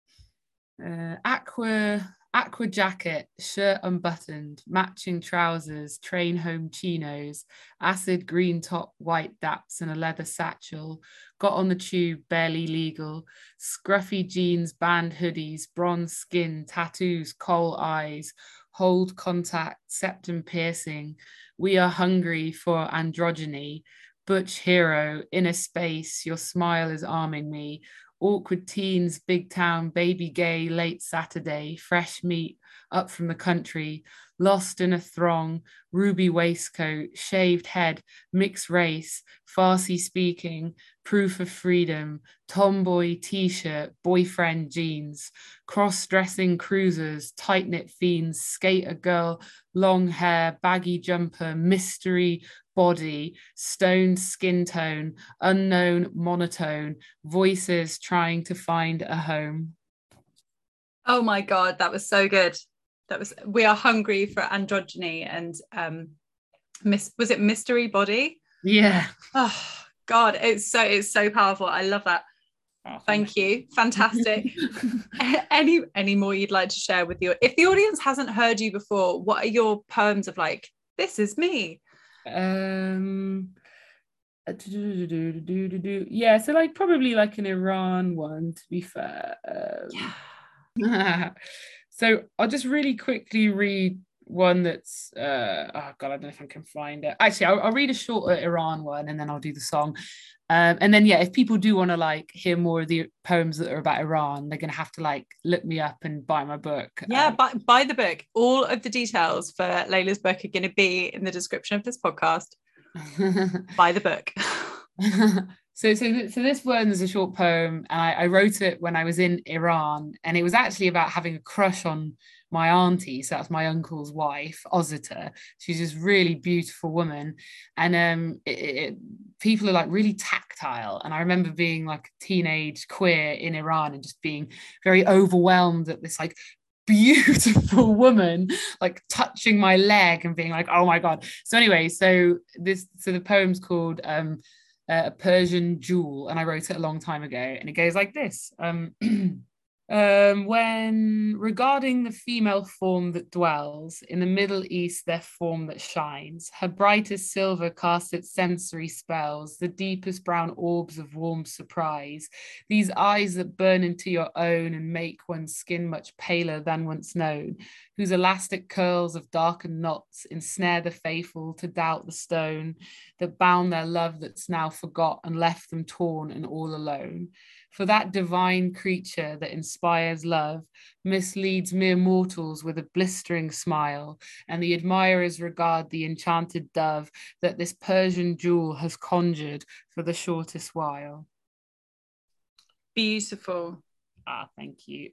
Speaker 3: uh, aqua, aqua jacket, shirt unbuttoned, matching trousers, train home chinos, acid green top, white daps and a leather satchel, got on the tube, barely legal, scruffy jeans, band hoodies, bronze skin, tattoos, coal eyes, hold contact, septum piercing, we are hungry for androgyny, butch hero, inner space, your smile is arming me, awkward teens, big town, baby gay, late Saturday, fresh meat, up from the country, lost in a throng, ruby waistcoat, shaved head, mixed race, Farsi speaking, proof of freedom, tomboy t-shirt, boyfriend jeans, cross-dressing cruisers, tight-knit fiends, skater girl, long hair, baggy jumper, mystery body, stoned skin tone, unknown monotone, voices trying to find a home.
Speaker 2: Oh my God, that was so good. That was, we are hungry for androgyny and um miss was it mystery body?
Speaker 3: Yeah.
Speaker 2: Oh God, it's so it's so powerful. I love that. Oh, thank you. you. Fantastic. any any more you'd like to share with your, if the audience hasn't heard you before, what are your poems of like, this is me?
Speaker 3: Um yeah, so like probably like an Iran one, to be fair. Um, yeah. So I'll just really quickly read one that's uh oh god, I don't know if I can find it. Actually, I'll, I'll read a shorter Iran one and then I'll do the song. Um, and then yeah, if people do want to like hear more of the poems that are about Iran, they're gonna have to like look me up and buy my book.
Speaker 2: Yeah,
Speaker 3: um,
Speaker 2: buy, buy the book. All of the details for Layla's book are going to be in the description of this podcast. Buy the book.
Speaker 3: So, so, so this one is a short poem, and I, I wrote it when I was in Iran, and it was actually about having a crush on my auntie. So that's my uncle's wife, Ozita. She's this really beautiful woman, and um, it, it, people are like really tactile. And I remember being like a teenage queer in Iran and just being very overwhelmed at this like beautiful woman like touching my leg and being like, oh my God. So anyway, so this, so the poem's called um, uh, A Persian Jewel, and I wrote it a long time ago, and it goes like this. Um, um, when regarding the female form that dwells in the Middle East, their form that shines, her brightest silver casts its sensory spells, the deepest brown orbs of warm surprise, these eyes that burn into your own and make one's skin much paler than once known, whose elastic curls of darkened knots ensnare the faithful to doubt the stone, that bound their love that's now forgot and left them torn and all alone. For that divine creature that inspires love misleads mere mortals with a blistering smile, and the admirers regard the enchanted dove that this Persian jewel has conjured for the shortest while.
Speaker 2: Beautiful.
Speaker 3: Ah, thank you.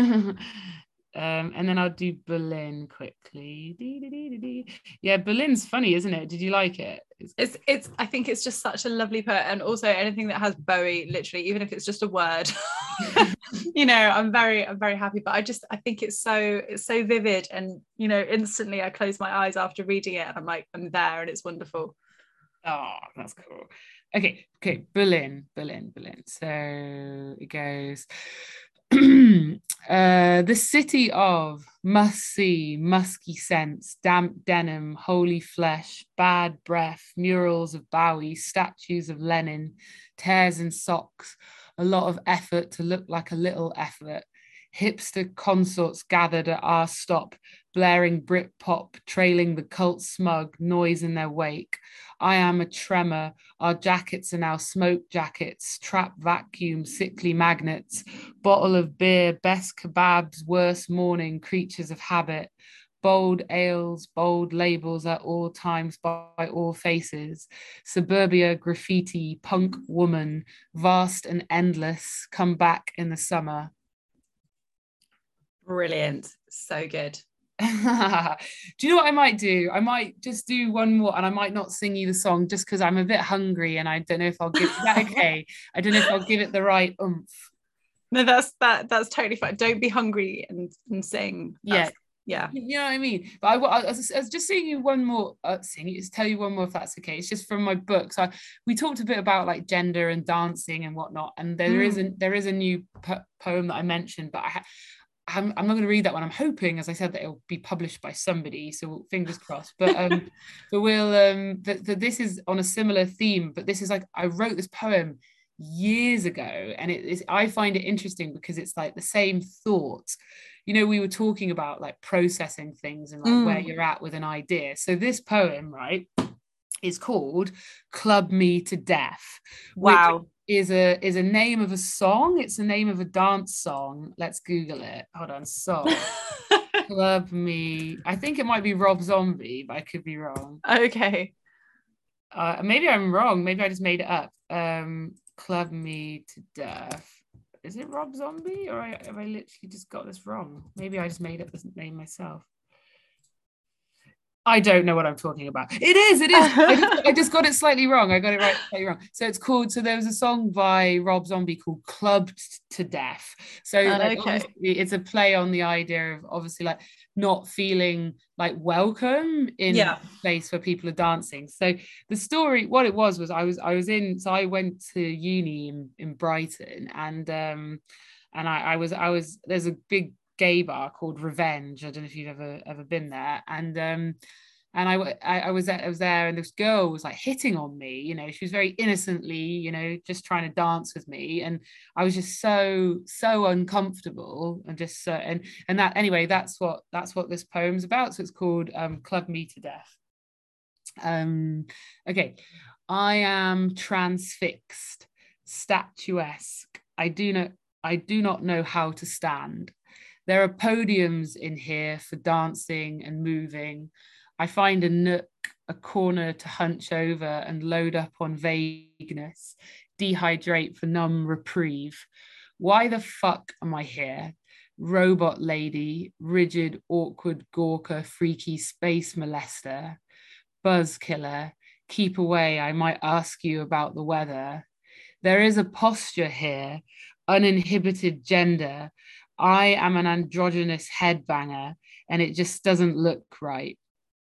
Speaker 3: Um, and then I'll do Berlin quickly. Yeah, Berlin's funny, isn't it? Did you like it?
Speaker 2: It's, it's, it's I think it's just such a lovely poet, and also anything that has Bowie, literally, even if it's just a word, you know, I'm very, I'm very happy. But I just, I think it's so, it's so vivid, and you know, instantly I close my eyes after reading it, and I'm like, I'm there, and it's wonderful.
Speaker 3: Oh, that's cool. Okay, okay, Berlin, Berlin, Berlin. So it goes. uh, the city of must see, musky scents, damp denim, holy flesh, bad breath, murals of Bowie, statues of Lenin, tears in socks, a lot of effort to look like a little effort. Hipster consorts gathered at our stop, blaring Britpop, trailing the cult smug noise in their wake. I am a tremor. Our jackets are now smoke jackets, trap vacuum, sickly magnets, bottle of beer, best kebabs, worst morning, creatures of habit. Bold ales, bold labels at all times by all faces. Suburbia, graffiti, punk woman, vast and endless, come back in the summer.
Speaker 2: Brilliant. So good.
Speaker 3: Do you know what I might do? I might just do one more, and I might not sing you the song just because I'm a bit hungry and I don't know if I'll give is that okay. I don't know if I'll give it the right oomph.
Speaker 2: No, that's that that's totally fine. Don't be hungry and, and sing. That's,
Speaker 3: yeah
Speaker 2: yeah,
Speaker 3: you know what I mean. But I, I, was, I was just seeing you one more uh, sing just tell you one more if that's okay. It's just from my book. So I, we talked a bit about like gender and dancing and whatnot, and there mm. is a there is a new po- poem that I mentioned, but I ha- I'm, I'm not going to read that one. I'm hoping, as I said, that it'll be published by somebody. So fingers crossed. But um, but we'll um, that this is on a similar theme. But this is like I wrote this poem years ago, and it is I find it interesting because it's like the same thought. You know, we were talking about like processing things and like mm. where you're at with an idea. So this poem, right, is called "Club Me to Death."
Speaker 2: Wow.
Speaker 3: Which is a is a name of a song. It's the name of a dance song. Let's Google it. Hold on. Song. Club Me. I think it might be Rob Zombie, but I could be wrong.
Speaker 2: Okay.
Speaker 3: Uh, maybe I'm wrong. Maybe I just made it up. Um, Club Me to Death. Is it Rob Zombie, or have I literally just got this wrong? Maybe I just made up this name myself. I don't know what I'm talking about. It is, it is. I, just, I just got it slightly wrong. I got it right, slightly wrong. So it's called, so there was a song by Rob Zombie called Clubbed to Death. So
Speaker 2: oh,
Speaker 3: like,
Speaker 2: okay.
Speaker 3: it's a play on the idea of obviously like not feeling like welcome in
Speaker 2: yeah.
Speaker 3: a place where people are dancing. So the story, what it was, was I was, I was in, so I went to uni in, in Brighton and, um, and I, I was, I was, there's a big gay bar called Revenge. I don't know if you've ever ever been there. And um and I, I I was I was there, and this girl was like hitting on me. You know, she was very innocently, you know, just trying to dance with me, and I was just so so uncomfortable and just so and and that anyway. That's what that's what this poem's about. So it's called um, "Club Me to Death." Um, okay, I am transfixed, statuesque. I do not I do not know how to stand. There are podiums in here for dancing and moving. I find a nook, a corner to hunch over and load up on vagueness, dehydrate for numb reprieve. Why the fuck am I here? Robot lady, rigid, awkward, gawker, freaky space molester, buzz killer, keep away, I might ask you about the weather. There is a posture here, uninhibited gender. I am an androgynous headbanger, and it just doesn't look right.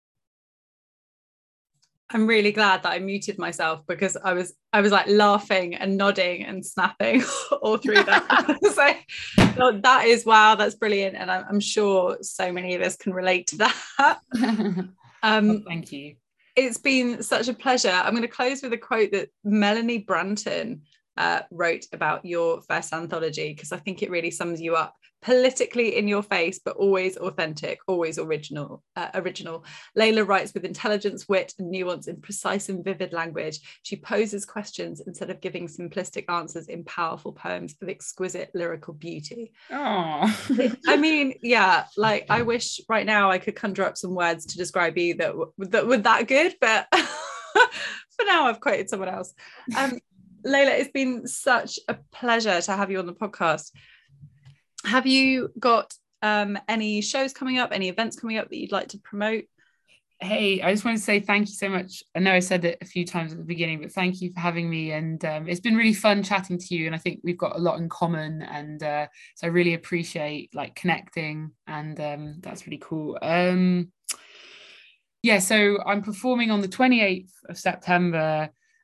Speaker 2: I'm really glad that I muted myself because I was I was like laughing and nodding and snapping all through that. So well, that is wow, that's brilliant, and I'm, I'm sure so many of us can relate to that. um,
Speaker 3: well, thank you.
Speaker 2: It's been such a pleasure. I'm going to close with a quote that Melanie Branton uh, wrote about your first anthology, because I think it really sums you up. Politically in your face, but always authentic, always original. Uh, original. Layla writes with intelligence, wit, and nuance in precise and vivid language. She poses questions instead of giving simplistic answers in powerful poems of exquisite lyrical beauty.
Speaker 3: Oh,
Speaker 2: I mean, yeah, like I wish right now I could conjure up some words to describe you that that were that good, but for now I've quoted someone else. Um, Layla, it's been such a pleasure to have you on the podcast. Have you got um, any shows coming up, any events coming up that you'd like to promote?
Speaker 3: Hey, I just want to say thank you so much. I know I said it a few times at the beginning, but thank you for having me. And um, it's been really fun chatting to you. And I think we've got a lot in common. And uh, so I really appreciate like connecting. And um, that's really cool. Um, yeah, so I'm performing on the twenty-eighth of September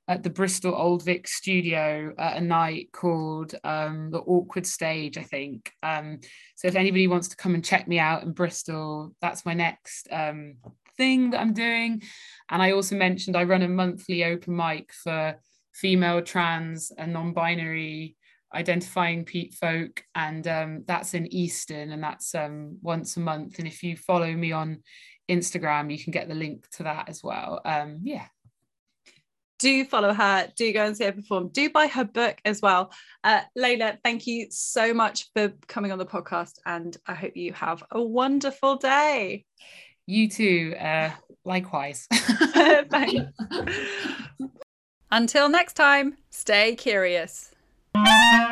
Speaker 3: at the Bristol Old Vic studio at a night called um, The Awkward Stage, I think. Um, so if anybody wants to come and check me out in Bristol, that's my next um, thing that I'm doing. And I also mentioned I run a monthly open mic for female, trans and non-binary identifying peat folk, and um, that's in Easton, and that's um, once a month. And if you follow me on Instagram, you can get the link to that as well. Um, yeah.
Speaker 2: Do follow her, do go and see her perform, do buy her book as well. Uh, Layla, thank you so much for coming on the podcast, and I hope you have a wonderful day.
Speaker 3: You too, uh, likewise.
Speaker 2: Thanks. Until next time, stay curious.